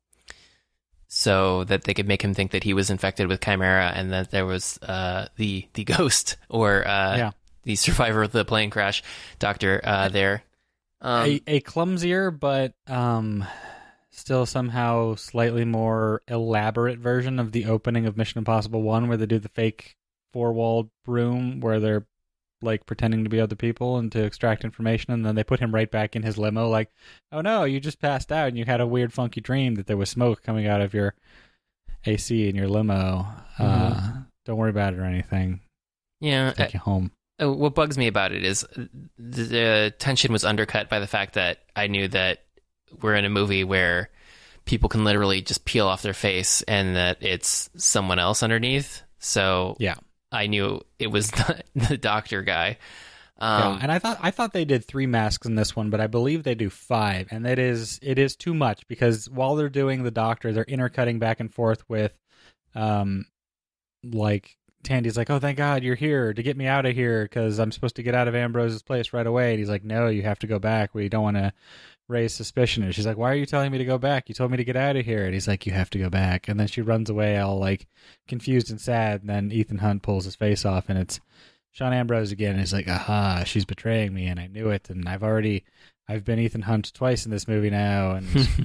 so that they could make him think that he was infected with Chimera and that there was uh, the, the ghost or uh, yeah. the survivor of the plane crash doctor uh, there. Um, a, a clumsier, but. Um... Still somehow slightly more elaborate version of the opening of Mission Impossible one, where they do the fake four-walled room where they're like pretending to be other people and to extract information, and then they put him right back in his limo like, oh no, you just passed out and you had a weird funky dream that there was smoke coming out of your A C in your limo. Mm-hmm. Uh, don't worry about it or anything. Yeah. Take I, you home. Uh, what bugs me about it is the, the tension was undercut by the fact that I knew that we're in a movie where people can literally just peel off their face and that it's someone else underneath. So yeah, I knew it was the, the doctor guy. Um, yeah, and I thought I thought they did three masks in this one, but I believe they do five, and that is it is too much because while they're doing the doctor, they're intercutting back and forth with, um, like Tandy's like, oh, thank God you're here to get me out of here because I'm supposed to get out of Ambrose's place right away. And he's like, no, you have to go back. We don't want to raise suspicion. And she's like, why are you telling me to go back? You told me to get out of here. And he's like, you have to go back. And then she runs away all like confused and sad. And then Ethan Hunt pulls his face off and it's Sean Ambrose again. And he's like, aha, she's betraying me. And I knew it. And I've already, I've been Ethan Hunt twice in this movie now. And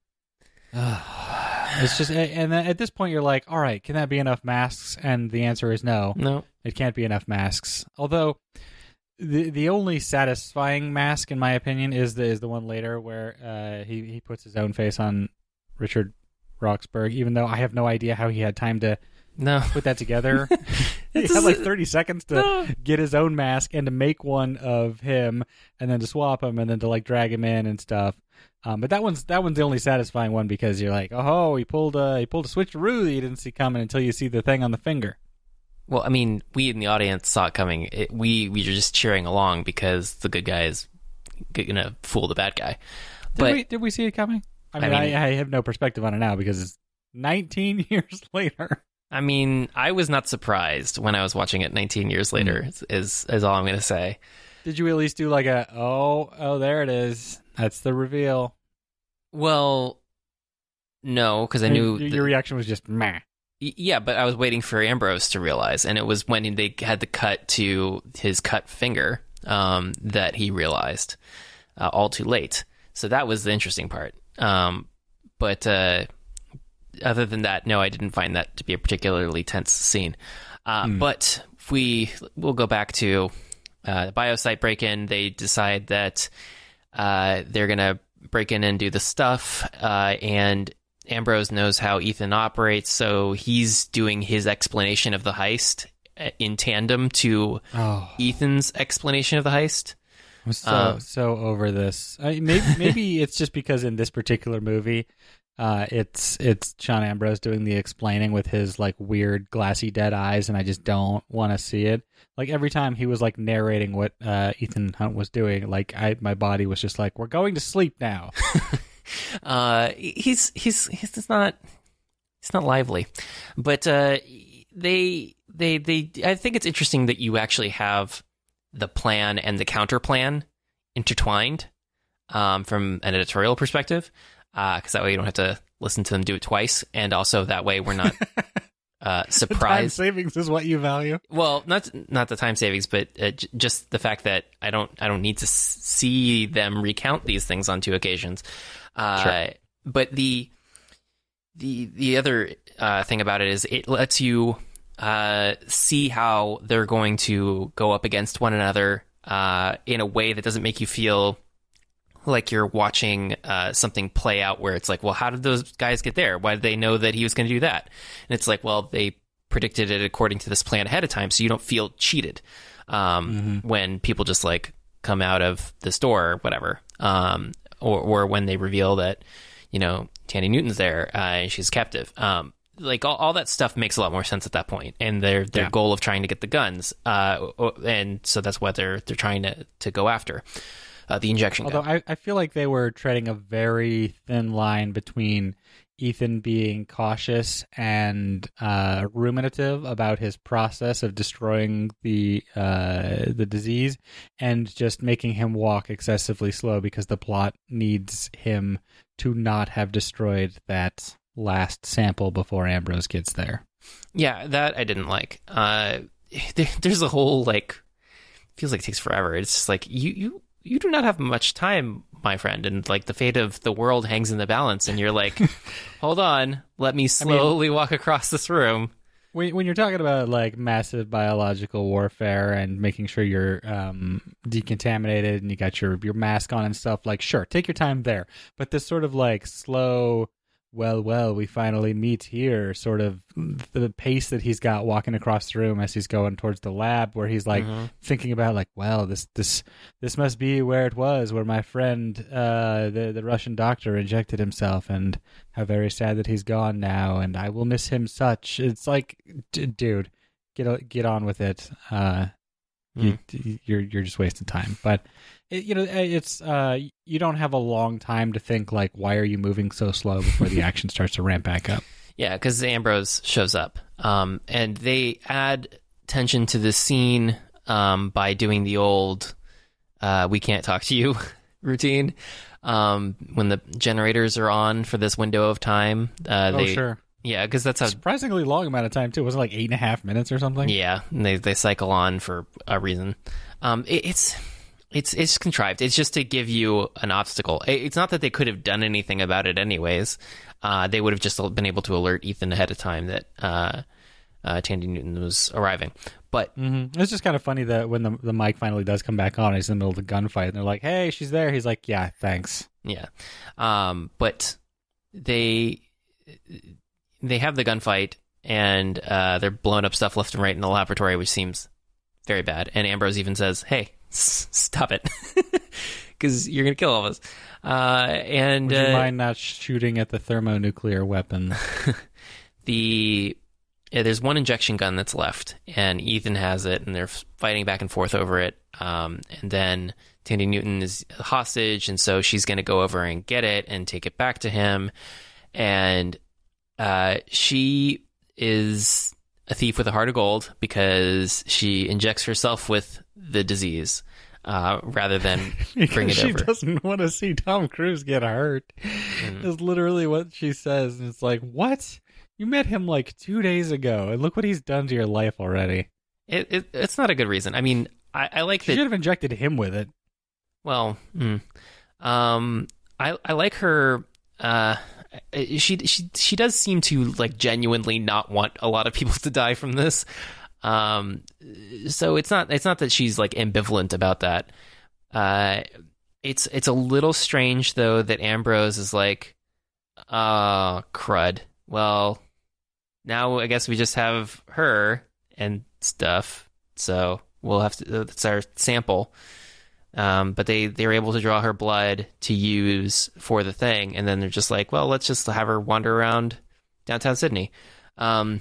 uh, it's just, and then at this point you're like, all right, can that be enough masks? And the answer is no. No. It can't be enough masks. Although the the only satisfying mask, in my opinion, is the is the one later where uh, he he puts his own face on Richard Roxburgh. Even though I have no idea how he had time to no put that together. He had like thirty seconds to no. get his own mask and to make one of him, and then to swap him, and then to like drag him in and stuff. Um, but that one's that one's the only satisfying one because you're like, oh, he pulled a he pulled a switcheroo that you didn't see coming until you see the thing on the finger. Well, I mean, we in the audience saw it coming. It, we we were just cheering along because the good guy is gonna fool the bad guy. Did but we did we see it coming? I mean, I, mean, I, I have no perspective on it now because it's nineteen years later. I mean, I was not surprised when I was watching it nineteen years later. Mm. Is is all I'm gonna say. Did you at least do like a oh oh there it is? That's the reveal. Well, no, because I knew your, the, your reaction was just meh. Yeah, but I was waiting for Ambrose to realize, and it was when they had the cut to his cut finger um, that he realized uh, all too late. So that was the interesting part. Um, but uh, other than that, no, I didn't find that to be a particularly tense scene. Uh, mm. But if we we'll go back to uh, the biosite break-in. They decide that uh, they're gonna break in and do the stuff, uh, and Ambrose knows how Ethan operates, so he's doing his explanation of the heist in tandem to oh. Ethan's explanation of the heist. I'm so um, so over this. I, maybe maybe it's just because in this particular movie, uh, it's it's Sean Ambrose doing the explaining with his like weird glassy dead eyes, and I just don't want to see it. Like every time he was like narrating what uh, Ethan Hunt was doing, like I my body was just like, "We're going to sleep now." uh, he's he's he's not he's not lively, but uh, they they they. I think it's interesting that you actually have the plan and the counter plan intertwined um, from an editorial perspective, because uh, that way you don't have to listen to them do it twice, and also that way we're not uh, surprised. The time savings is what you value. Well, not not the time savings, but uh, j- just the fact that I don't I don't need to s- see them recount these things on two occasions. Uh, sure. But the the the other uh, thing about it is it lets you uh, see how they're going to go up against one another uh, in a way that doesn't make you feel like you're watching uh, something play out where it's like, well, how did those guys get there? Why did they know that he was going to do that? And it's like, well, they predicted it according to this plan ahead of time, so you don't feel cheated um, mm-hmm. when people just like come out of the store or whatever. Um, Or, or when they reveal that, you know, Tandy Newton's there uh, and she's captive. Um, like all, all that stuff makes a lot more sense at that point. And their their yeah. goal of trying to get the guns, uh, and so that's what they're they're trying to, to go after, uh, the injection Although gun. I, I feel like they were treading a very thin line between Ethan being cautious and uh, ruminative about his process of destroying the uh, the disease, and just making him walk excessively slow because the plot needs him to not have destroyed that last sample before Ambrose gets there. Yeah, that I didn't like. Uh, there, there's a whole like feels like it takes forever. It's just like you you you do not have much time, my friend, and like the fate of the world hangs in the balance, and you're like, hold on, let me slowly I mean, walk across this room. When when you're talking about like massive biological warfare and making sure you're um, decontaminated and you got your your mask on and stuff, like sure, take your time there. But this sort of like slow, well, well, we finally meet here, sort of the pace that he's got walking across the room as he's going towards the lab, where he's like mm-hmm. thinking about like, well, this this this must be where it was, where my friend, uh, the the Russian doctor, injected himself, and how very sad that he's gone now, and I will miss him such. It's like, d- dude, get get on with it. Uh, mm. you, you're you're just wasting time, but. It, you know, it's uh, you don't have a long time to think like, why are you moving so slow before the action starts to ramp back up? Yeah, because Ambrose shows up, um, and they add tension to the scene um, by doing the old uh, "we can't talk to you" routine. Um, when the generators are on for this window of time, uh, oh they, sure, yeah, because that's how surprisingly long amount of time too. Wasn't it like eight and a half minutes or something? Yeah, and they they cycle on for a reason. Um, it, it's it's it's contrived. It's just to give you an obstacle. It, it's not that they could have done anything about it anyways. Uh, they would have just been able to alert Ethan ahead of time that uh, uh, Tandy Newton was arriving. But mm-hmm. It's just kind of funny that when the the mic finally does come back on, he's in the middle of the gunfight, and they're like, "Hey, she's there." He's like, "Yeah, thanks." Yeah, um, but they they have the gunfight, and uh, they're blowing up stuff left and right in the laboratory, which seems very bad. And Ambrose even says, "Hey, s- stop it, because you're gonna kill all of us." Uh, and would you uh, mind not shooting at the thermonuclear weapon? the yeah, there's one injection gun that's left, and Ethan has it, and they're fighting back and forth over it. Um, and then Tandy Newton is a hostage, and so she's going to go over and get it and take it back to him. And uh, she is a thief with a heart of gold because she injects herself with the disease uh, rather than bring it she over. She doesn't want to see Tom Cruise get hurt. Mm. Is literally what she says. And it's like, what? You met him like two days ago, and look what he's done to your life already. It, it It's not a good reason. I mean, I, I like she that. Should have injected him with it. Well, mm, um, I I like her. Uh, she she she does seem to like genuinely not want a lot of people to die from this. Um, so it's not it's not that she's like ambivalent about that. Uh, it's it's a little strange though that Ambrose is like, uh, crud. Well, now I guess we just have her and stuff. So we'll have to. That's our sample. Um, but they, they were able to draw her blood to use for the thing, and then they're just like, well, let's just have her wander around downtown Sydney. Um,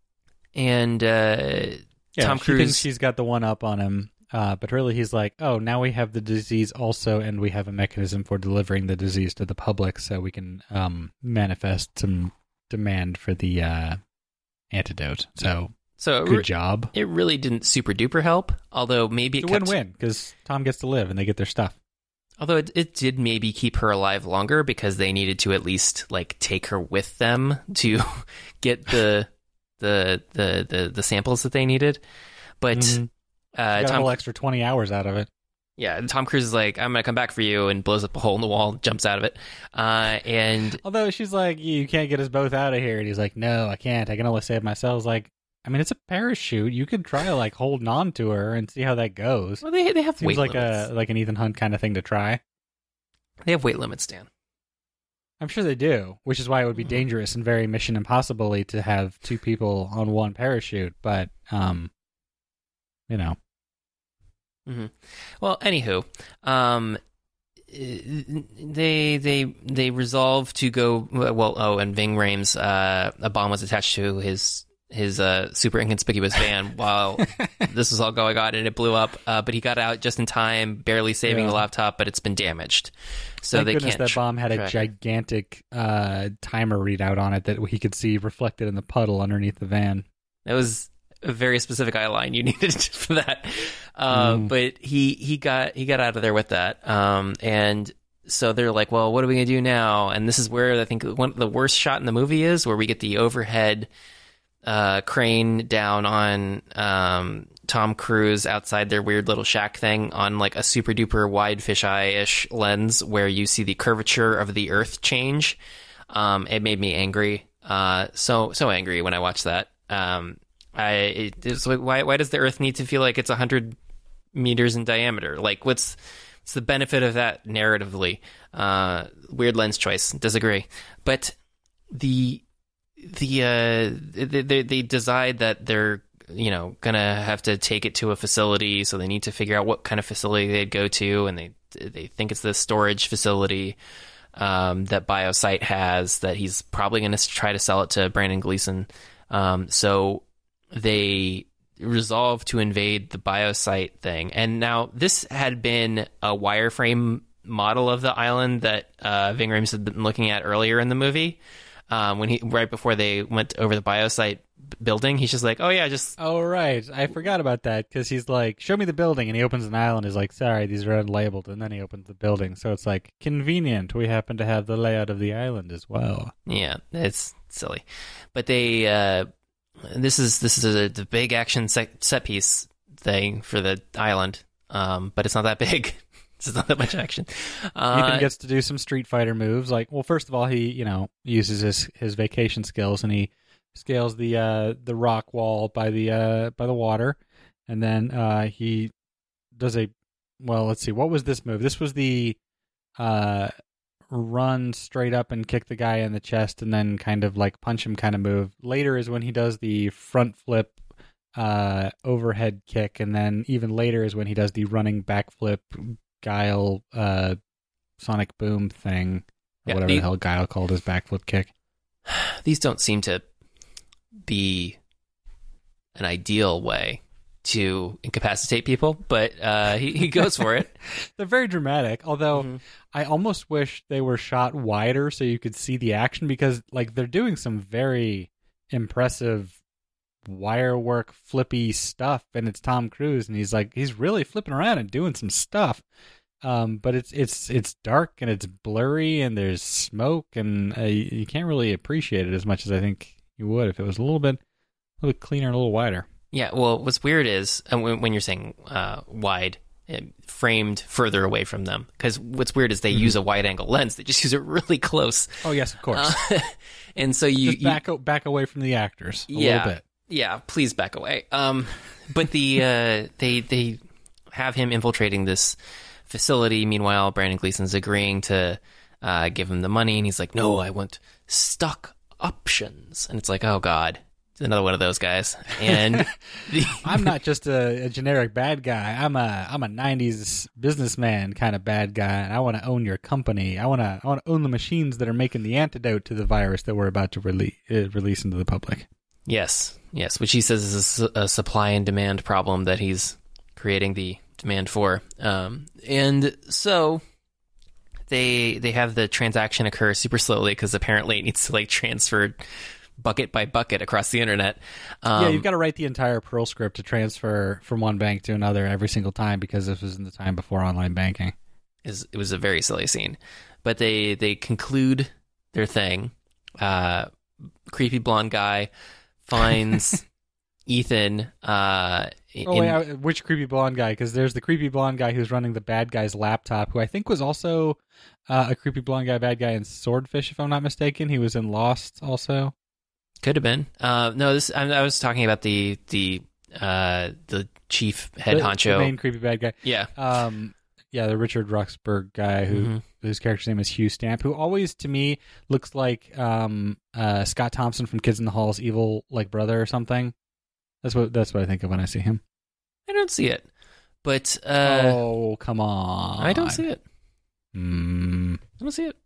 and uh, yeah, Tom she Cruise thinks she's got the one up on him, uh, but really he's like, oh, now we have the disease also, and we have a mechanism for delivering the disease to the public, so we can um, manifest some demand for the uh, antidote. So. So good re- job. It really didn't super duper help, although maybe it it's a kept... win-win because Tom gets to live and they get their stuff. Although it, it did maybe keep her alive longer because they needed to at least like take her with them to get the the the the, the samples that they needed. But mm-hmm. uh, got Tom, a whole extra twenty hours out of it. Yeah, Tom Cruise is like, I'm gonna come back for you, and blows up a hole in the wall, jumps out of it, uh, and although she's like, you can't get us both out of here, and he's like, no, I can't. I can only save myself. I was like. I mean, it's a parachute. You could try like holding on to her and see how that goes. Well, they they have Seems weight like limits. a like an Ethan Hunt kind of thing to try. They have weight limits, Dan. I'm sure they do, which is why it would be Mm-hmm. dangerous and very Mission Impossible-y to have two people on one parachute. But, um, you know. Mm-hmm. Well, anywho, um, they they they resolve to go. Well, oh, and Ving Rhames, uh, a bomb was attached to his. his uh, super inconspicuous van while this was all going on, and it blew up. Uh, but he got out just in time, barely saving yeah. the laptop, but it's been damaged. So Thank they goodness can't. that tr- bomb had a track it. gigantic uh, timer readout on it that he could see reflected in the puddle underneath the van. That was a very specific eye line you needed for that. Uh, Mm. But he he got he got out of there with that. Um, and so they're like, well, what are we gonna do now? And this is where I think one the worst shot in the movie is, where we get the overhead. Uh, crane down on um, Tom Cruise outside their weird little shack thing on like a super duper wide fisheye-ish lens where you see the curvature of the earth change. Um, it made me angry. Uh, so so angry when I watched that. Um, I it, it's like, why why does the earth need to feel like it's a hundred meters in diameter? Like what's what's the benefit of that narratively? Uh, weird lens choice. Disagree. But the The uh, they, they they decide that they're you know gonna have to take it to a facility, so they need to figure out what kind of facility they'd go to, and they they think it's the storage facility um, that Biosite has that he's probably gonna try to sell it to Brandon Gleeson. Um, so they resolve to invade the Biosite thing, and now this had been a wireframe model of the island that uh, Ving Rhames had been looking at earlier in the movie. Um, when he right before they went over the biosite b- building, he's just like, "Oh yeah, just Oh, right. I forgot about that because he's like, show me the building. And he opens an aisle and is like, sorry, these are unlabeled. And then he opens the building. So it's like, convenient. We happen to have the layout of the island as well. yeah, it's silly." But they uh, this is this is a the big action set, set piece thing for the island, um, but it's not that big. It's not that much action. Uh, Ethan gets to do some Street Fighter moves. Like, well, first of all, he you know uses his his vacation skills and he scales the uh, the rock wall by the uh, by the water, and then uh, he does a well. Let's see, what was this move? This was the uh, run straight up and kick the guy in the chest, and then kind of like punch him kind of move. Later is when he does the front flip uh, overhead kick, and then even later is when he does the running backflip. Guile uh, Sonic Boom thing, or Yeah, whatever the- the hell Guile called his backflip kick. these don't seem to be an ideal way to incapacitate people, but uh, he, he goes for it. They're very dramatic, although Mhm. I almost wish they were shot wider so you could see the action because like they're doing some very impressive wire work flippy stuff and it's Tom Cruise and he's like he's really flipping around and doing some stuff. Um, but it's it's it's dark and it's blurry and there's smoke and uh, you you can't really appreciate it as much as I think you would if it was a little bit a little bit cleaner and a little wider. Yeah, well, what's weird is uh, when, when you're saying uh, wide, uh, framed further away from them, because what's weird is they Mhm. use a wide-angle lens. They just use it really close. Oh yes, of course. Uh, and so you... Just you back o- back away from the actors a Yeah. little bit. yeah, please back away. Um, but the uh, they they have him infiltrating this facility. Meanwhile, Brandon Gleeson's agreeing to uh, give him the money, and he's like, "No, I want stock options." And it's like, "Oh God, it's another one of those guys." And the, I'm not just a, a generic bad guy. I'm a I'm a nineties businessman kind of bad guy, and I want to own your company. I want to I want to own the machines that are making the antidote to the virus that we're about to release uh, release into the public. yes, yes, which he says is a, su- a supply and demand problem that he's creating the demand for. Um, and so they they have the transaction occur super slowly because apparently it needs to like transfer bucket by bucket across the internet. Um, yeah, you've got to write the entire Perl script to transfer from one bank to another every single time because this was in the time before online banking. is it was a very silly scene, but they they conclude their thing. Uh, creepy blonde guy finds Ethan. Uh, in, Oh, wait, I- which creepy blonde guy? Because there's the creepy blonde guy who's running the bad guy's laptop, who I think was also uh, a creepy blonde guy, bad guy in Swordfish, if I'm not mistaken. He was in Lost also. Could have been. Uh, no, this I, I was talking about the the uh, the chief head the, honcho. the main creepy bad guy. Yeah. Um, yeah, the Richard Roxburgh guy who Mhm. whose character's name is Hugh Stamp, who always to me looks like um, uh, Scott Thompson from Kids in the Hall's evil like brother or something. That's what that's what I think of when I see him. I don't see it, but uh, oh, come on! I don't see it. Mm, I don't see it.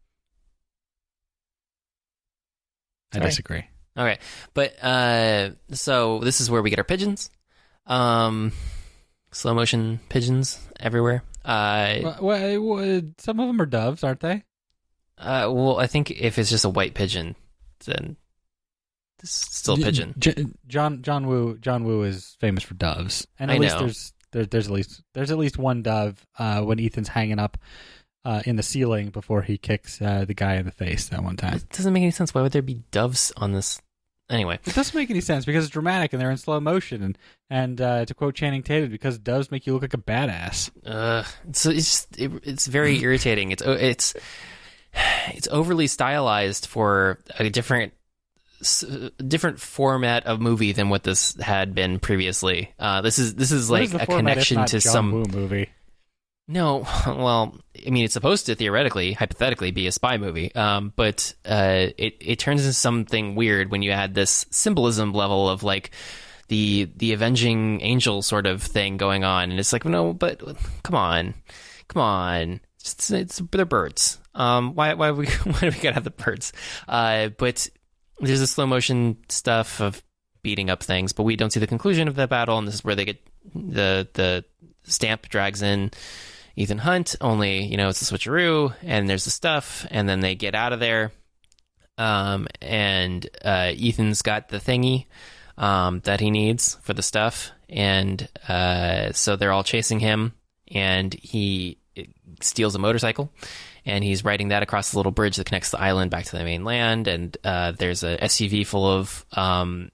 I Sorry. disagree. Okay, but uh, so this is where we get our pigeons. Um, slow motion pigeons everywhere. Uh, Well, well, well, some of them are doves, aren't they? uh, well, I think if it's just a white pigeon, then it's still a pigeon. J- John John Woo John Woo is famous for doves, and at I least know. there's there, there's at least there's at least one dove uh, when Ethan's hanging up uh, in the ceiling before he kicks uh, the guy in the face that one time. It doesn't make any sense. Why would there be doves on this? Anyway, It doesn't make any sense because it's dramatic and they're in slow motion, and and uh, to quote Channing Tatum, because doves make you look like a badass. uh, so it's just, it, it's very irritating. It's it's it's overly stylized for a different s- different format of movie than what this had been previously. Uh, this is this is What like is the a format, if connection not to John some. Woo movie. No, well, I mean, it's supposed to theoretically, hypothetically, be a spy movie, um, but uh, it it turns into something weird when you add this symbolism level of like the the avenging angel sort of thing going on, and it's like, no, but come on, come on, it's, it's they're birds. Um, why why we why do we gotta have the birds? Uh, but there's a slow motion stuff of beating up things, but we don't see the conclusion of the battle, and this is where they get the the stamp drags in Ethan Hunt, only, you know, it's a switcheroo, and there's the stuff, and then they get out of there. Um, and uh, Ethan's got the thingy um, that he needs for the stuff. And uh, so they're all chasing him. And he steals a motorcycle. And he's riding that across the little bridge that connects the island back to the mainland. And uh, there's a S U V full of um,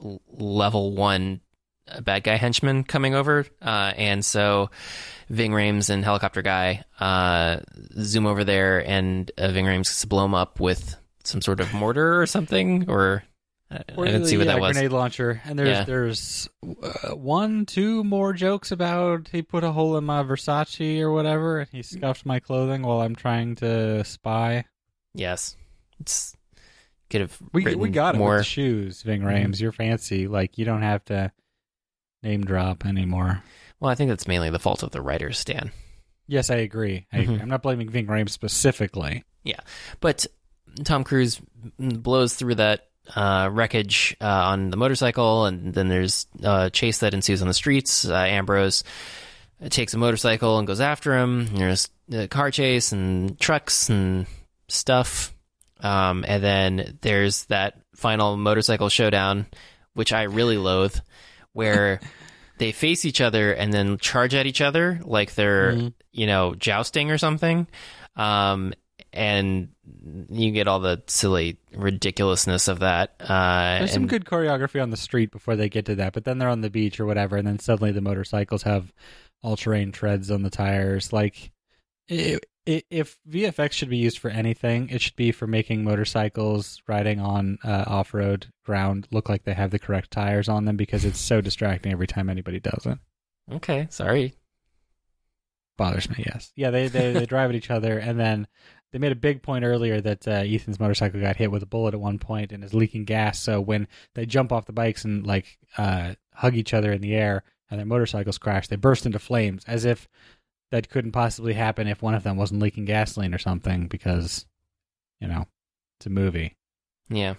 level one bad guy henchmen coming over. Uh, and so Ving Rhames and Helicopter Guy uh, zoom over there. And uh, Ving Rhames gets to blow him up with some sort of mortar or something, or I, Or I didn't the, see what yeah, that was. Grenade launcher, and there's Yeah. there's uh, one, two more jokes about he put a hole in my Versace or whatever, and he scuffed my clothing while I'm trying to spy. Yes, it's could have We written we got it more. with the shoes, Ving Rhames. You're fancy, like you don't have to name drop anymore. Well, I think that's mainly the fault of the writers, Stan. Yes, I agree. I agree. Mhm. I'm not blaming Ving Rhames specifically. But Tom Cruise blows through that uh, wreckage uh, on the motorcycle, and then there's a chase that ensues on the streets. Uh, Ambrose takes a motorcycle and goes after him. There's a car chase and trucks and stuff. Um, and then there's that final motorcycle showdown, which I really loathe, where they face each other and then charge at each other like they're, Mhm. you know, jousting or something. Um, and you get all the silly ridiculousness of that. Uh, There's some and- good choreography on the street before they get to that, but then they're on the beach or whatever, and then suddenly the motorcycles have all-terrain treads on the tires. Like, i i if V F X should be used for anything, it should be for making motorcycles riding on uh, off-road ground look like they have the correct tires on them, because it's so distracting every time anybody does it. Okay, sorry. Bothers me, yes. Yeah, they, they, they drive at each other, and then they made a big point earlier that uh, Ethan's motorcycle got hit with a bullet at one point and is leaking gas. So when they jump off the bikes and like uh, hug each other in the air and their motorcycles crash, they burst into flames, as if that couldn't possibly happen if one of them wasn't leaking gasoline or something, because, you know, it's a movie. Yeah.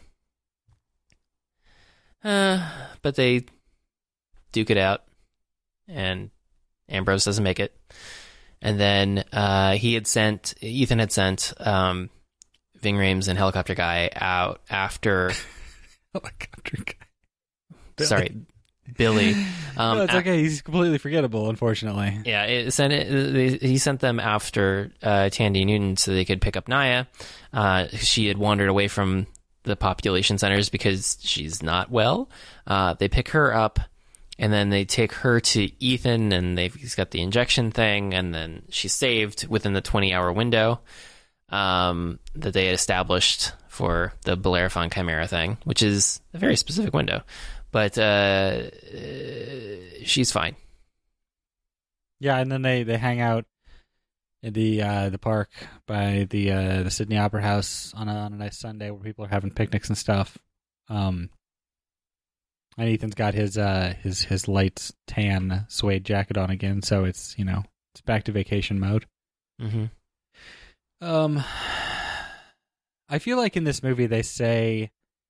Uh, but they duke it out, and Ambrose doesn't make it. And then uh, he had sent, Ethan had sent um, Ving Rhames and Helicopter Guy out after, Helicopter guy. Billy. sorry, Billy. Um, no, it's a- okay. He's completely forgettable, unfortunately. Yeah, it sent it, he sent them after uh, Tandy Newton so they could pick up Naya. Uh, she had wandered away from the population centers because she's not well. Uh, they pick her up, and then they take her to Ethan, and they've he's got the injection thing, and then she's saved within the twenty-hour window um, that they had established for the Bellerophon Chimera thing, which is a very specific window. But uh, uh, she's fine. Yeah, and then they, they hang out in the uh, the park by the uh, the Sydney Opera House on a, on a nice Sunday where people are having picnics and stuff. Um, and Ethan's got his uh, his his light tan suede jacket on again, so it's you know it's back to vacation mode. Mm-hmm. Um, I feel like in this movie they say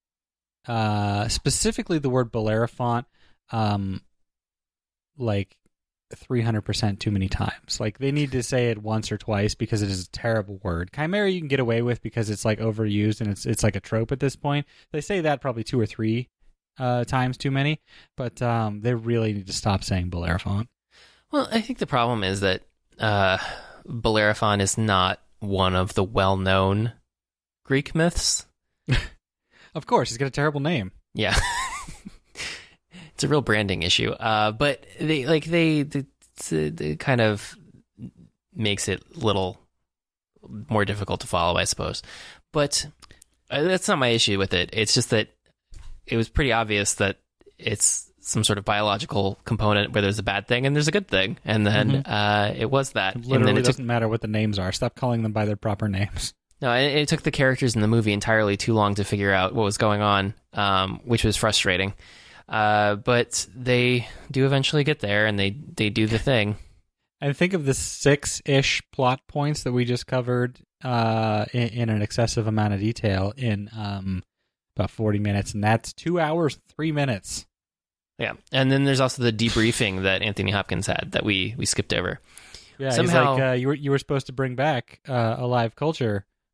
uh, specifically the word Bellerophon, um, like three hundred percent too many times. Like they need to say it once or twice because it is a terrible word. Chimera you can get away with because it's like overused and it's it's like a trope at this point. They say that probably two or three uh, times too many, but um, they really need to stop saying Bellerophon. Well, I think the problem is that uh, Bellerophon is not one of the well-known Greek myths. Of course, he's got a terrible name. Yeah. It's a real branding issue. Uh, but they like they, they, they kind of makes it a little more difficult to follow, I suppose. But uh, that's not my issue with it. It's just that it was pretty obvious that it's some sort of biological component where there's a bad thing and there's a good thing, and then Mhm. uh, it was that. It and literally then it took doesn't matter what the names are. Stop calling them by their proper names. no, it, it took the characters in the movie entirely too long to figure out what was going on, um, which was frustrating. Uh, but they do eventually get there, and they, they do the thing. And think of the six-ish plot points that we just covered uh, in, in an excessive amount of detail in um, about forty minutes, and that's two hours, three minutes. Yeah, and then there's also the debriefing that Anthony Hopkins had that we, we skipped over. Yeah, Somehow- he's like, uh, you were you were supposed to bring back uh, a live culture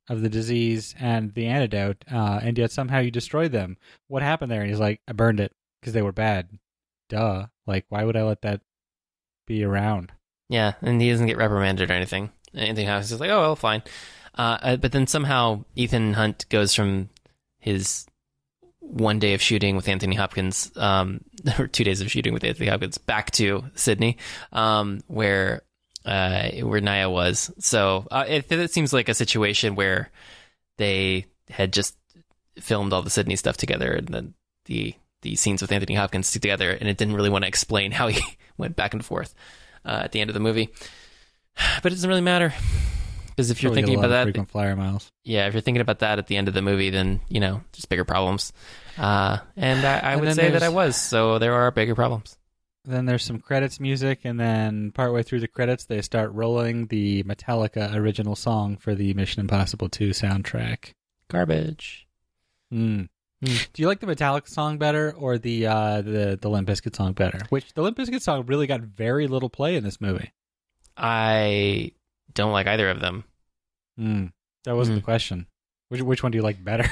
of the disease and the antidote, uh, and yet somehow you destroyed them. What happened there? And he's like, I burned it because they were bad. Duh. Like, why would I let that be around? Yeah, and he doesn't get reprimanded or anything. Anything happens, he's like, oh, well, fine. Uh, uh, but then somehow Ethan Hunt goes from his one day of shooting with Anthony Hopkins, um, or two days of shooting with Anthony Hopkins, back to Sydney, um, where uh, where Naya was. So uh, it, it seems like a situation where they had just filmed all the Sydney stuff together, and then the the scenes with Anthony Hopkins together, and it didn't really want to explain how he went back and forth uh, at the end of the movie. But it doesn't really matter, because if you're Probably thinking get a lot about of that, frequent flyer miles. yeah, if you're thinking about that at the end of the movie, then, you know, there's bigger problems. Uh, and I, I And would then say that there's- I was, so there are bigger problems. Then there's some credits music, and then partway through the credits, they start rolling the Metallica original song for the Mission Impossible two soundtrack. Garbage. Mm. Mm. Do you like the Metallica song better, or the uh, the the Limp Bizkit song better? Which the Limp Bizkit song really got very little play in this movie. I don't like either of them. Mm. That wasn't Mm. the question. Which which one do you like better?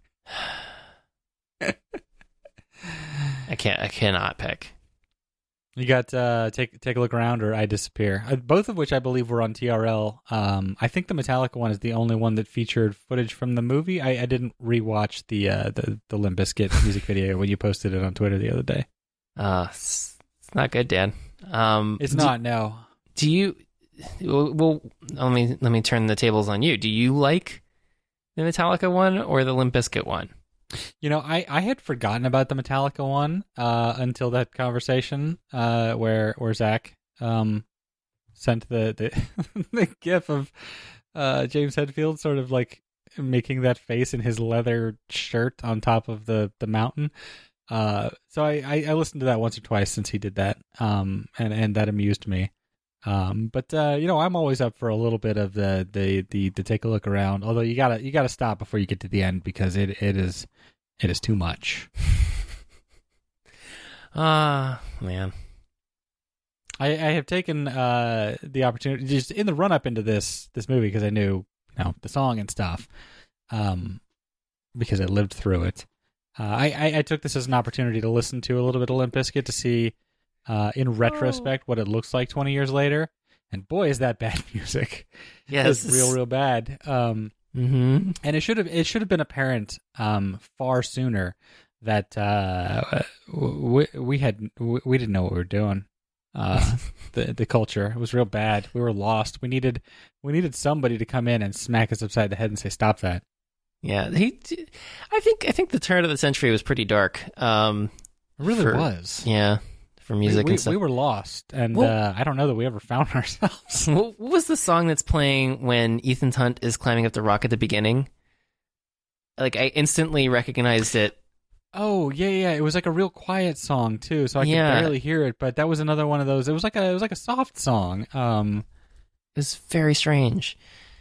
I can't. I cannot pick. You got uh, take take a look around, or I disappear. Uh, both of which I believe were on T R L. Um, I think the Metallica one is the only one that featured footage from the movie. I, I didn't rewatch the uh, the the Limp Bizkit music video when you posted it on Twitter the other day. Uh, it's, it's not good, Dan. Um, It's do, not. No. Do you? Well, let me let me turn the tables on you. Do you like the Metallica one or the Limp Bizkit one? You know, I, I had forgotten about the Metallica one uh, until that conversation uh, where where Zach um, sent the the, the gif of uh, James Hetfield sort of like making that face in his leather shirt on top of the, the mountain. Uh, so I, I, I listened to that once or twice since he did that, um, and, and that amused me. Um, but uh, you know, I'm always up for a little bit of the the the, the take a look around. Although you gotta you gotta stop before you get to the end, because it, it is it is too much. Ah, man. I, I have taken uh, the opportunity just in the run up into this this movie, because I knew, you know, the song and stuff, um, because I lived through it. Uh, I, I I took this as an opportunity to listen to a little bit of Limp Bizkit to see, uh, in retrospect, what it looks like twenty years later. And boy, is that bad music! Yes, It's real, real bad. Um, Mm-hmm. and it should have it should have been apparent um, far sooner that uh, we we had we didn't know what we were doing. Uh, the the culture, it was real bad. We were lost. We needed we needed somebody to come in and smack us upside the head and say, "Stop that." Yeah, he. I think. I think the turn of the century was pretty dark. Um, It really for- was. yeah, for music we, we, and stuff. we were lost, and Well- uh, I don't know that we ever found ourselves. What what was the song that's playing when Ethan Hunt is climbing up the rock at the beginning? Like, I instantly recognized it. Oh yeah, yeah. It was like a real quiet song too, so I Yeah. could barely hear it. But that was another one of those. It was like a it was like a soft song. Um, It was very strange.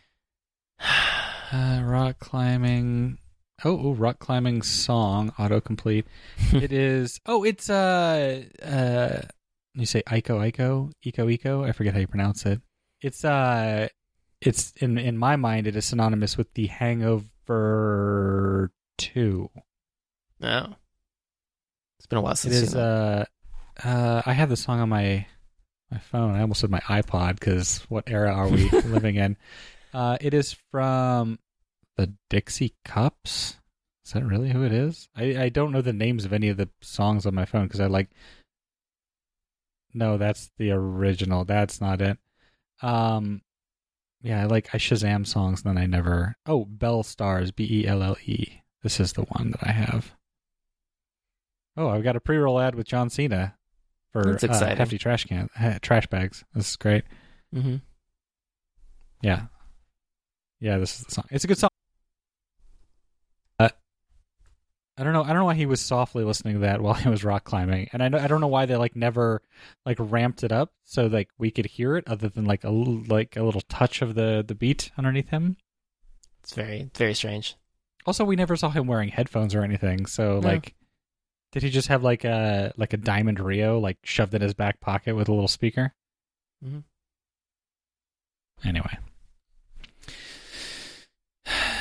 uh, rock climbing. Oh, oh, rock climbing song autocomplete. It is. Oh, it's uh uh. You say Ico Ico Eco Eco. I forget how you pronounce it. It's uh, it's in in my mind it is synonymous with The Hangover Two. No, it's been a while It since. is. Uh, uh, I have the song on my my phone. I almost said my iPod, because what era are we living in? Uh, it is from the Dixie Cups. Is that really who it is? I, I don't know the names of any of the songs on my phone, because I like. No, that's the original. That's not it. Um, yeah, I like I Shazam songs, and then I never. Oh, Bell Stars, B E L L E. This is the one that I have. Oh, I've got a pre-roll ad with John Cena for That's uh, exciting. hefty trash can, uh, trash bags. This is great. Mm-hmm. Yeah, yeah. This is the song. It's a good song. Uh, I don't know. I don't know why he was softly listening to that while he was rock climbing, and I know I don't know why they like never like ramped it up so like we could hear it, other than like a l- like a little touch of the the beat underneath him. It's very, very strange. Also, we never saw him wearing headphones or anything. So No. like. Did he just have like a like a Diamond Rio like shoved in his back pocket with a little speaker? Mhm. Anyway,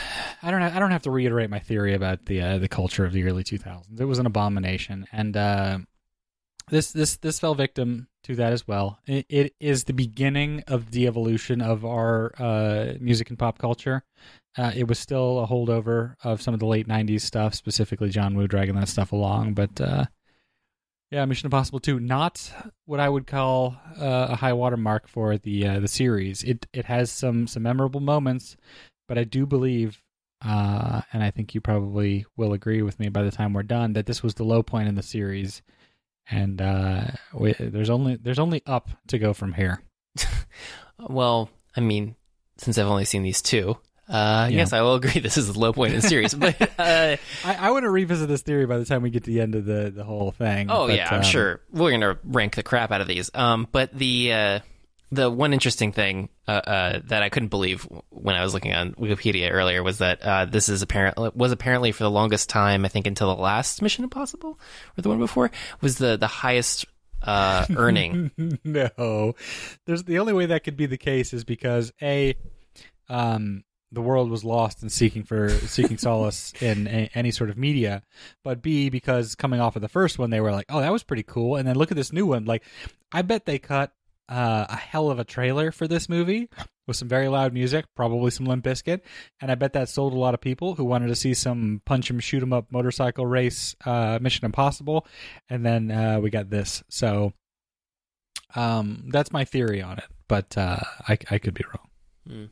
I don't. I don't have to reiterate my theory about the uh, the culture of the early two thousands. It was an abomination, and uh, this this this fell victim to that as well. It, it is the beginning of the evolution of our uh, music and pop culture. Uh, it was still a holdover of some of the late nineties stuff, specifically John Woo dragging that stuff along. But uh, yeah, Mission Impossible two, not what I would call uh, a high water mark for the uh, the series. It it has some some memorable moments, but I do believe, uh, and I think you probably will agree with me by the time we're done, that this was the low point in the series, and uh, we, there's only there's only up to go from here. Well, I mean, since I've only seen these two. Uh, Yeah. Yes, I will agree. This is the low point in the series, but uh, I, I want to revisit this theory by the time we get to the end of the, the whole thing. oh but, yeah, I'm um, sure we're gonna rank the crap out of these. Um, but the uh, the one interesting thing uh, uh, that I couldn't believe when I was looking on Wikipedia earlier was that uh, this is apparently was apparently for the longest time, I think until the last Mission Impossible or the one before, was the the highest uh, earning. No, there's the only way that could be the case is because a um. the world was lost and seeking for seeking solace in a, any sort of media, but B, because coming off of the first one, they were like, "Oh, that was pretty cool," and then look at this new one. Like, I bet they cut uh, a hell of a trailer for this movie with some very loud music, probably some Limp Bizkit, and I bet that sold a lot of people who wanted to see some punch 'em, shoot 'em up motorcycle race, uh, Mission Impossible, and then uh, we got this. So, um, that's my theory on it, but uh, I I could be wrong. Hmm.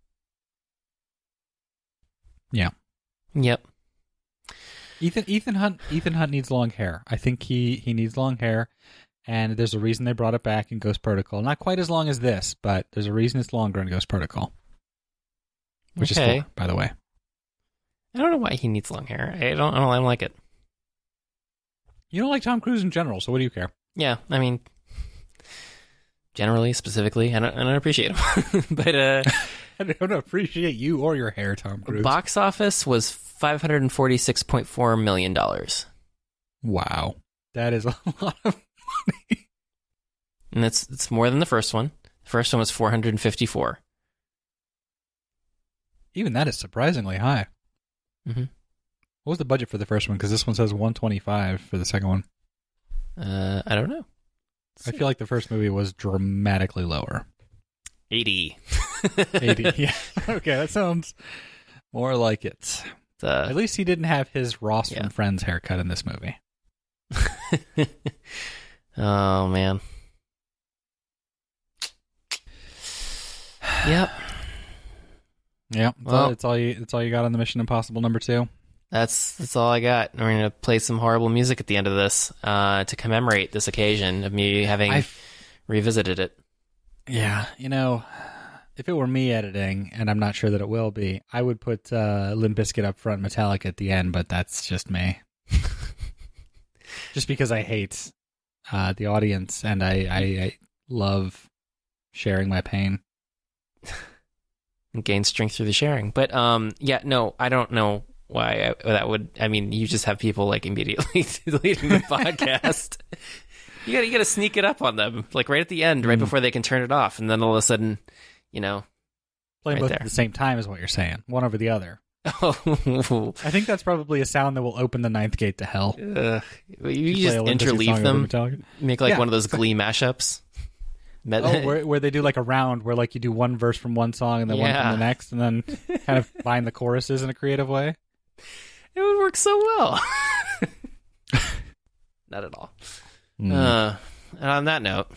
Yeah. Yep. Ethan Ethan Hunt Ethan Hunt needs long hair. I think he, he needs long hair, and there's a reason they brought it back in Ghost Protocol. Not quite as long as this, but there's a reason it's longer in Ghost Protocol. Which Okay. is four, by the way. I don't know why he needs long hair. I don't. I don't, I don't like it. You don't like Tom Cruise in general, so what do you care? Yeah, I mean, generally, specifically, I don't, I don't appreciate him. But uh, I don't appreciate you or your hair, Tom Cruise. box office was five hundred forty-six point four million dollars, Wow. That is a lot of money. and it's it's more than the first one. The first one was four hundred fifty-four. Even that is surprisingly high. Mm-hmm. What was the budget for the first one? Because this one says one twenty-five for the second one. Uh, I don't know. I feel like the first movie was dramatically lower. eighty. eighty. Yeah. Okay, that sounds more like it. Uh, At least he didn't have his Ross yeah. from Friends haircut in this movie. Oh man. Yep. Yeah. That's, Well- all, that's all you. That's all you got on the Mission Impossible number two. That's that's all I got. We're gonna play some horrible music at the end of this uh, to commemorate this occasion of me having I. revisited it. Yeah. You know, if it were me editing, and I'm not sure that it will be, I would put uh, Limp Bizkit up front, Metallica at the end. But that's just me. Just because I hate uh, the audience, and I, I, I love sharing my pain. And gain strength through the sharing. But um, yeah, no, I don't know why I, that would. I mean, you just have people like immediately deleting the podcast. You got you got to sneak it up on them, like right at the end, right Mm. before they can turn it off, and then all of a sudden, you know, Playing Right both there. at the same time is what you're saying, one over the other. oh, I think that's probably a sound that will open the ninth gate to hell. uh, you Play just a Limp Bizkit song interleave over them, Metallica. make like Yeah. one of those Glee mashups. Met- Oh, where, where they do like a round where like you do one verse from one song and then one Yeah. from the next, and then kind of find the choruses in a creative way. It would work so well. Not at all. Mm. Uh, and on that note,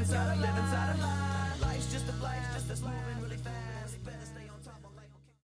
inside a live inside a lie. Life's just a flight, just a moving really fast. Better stay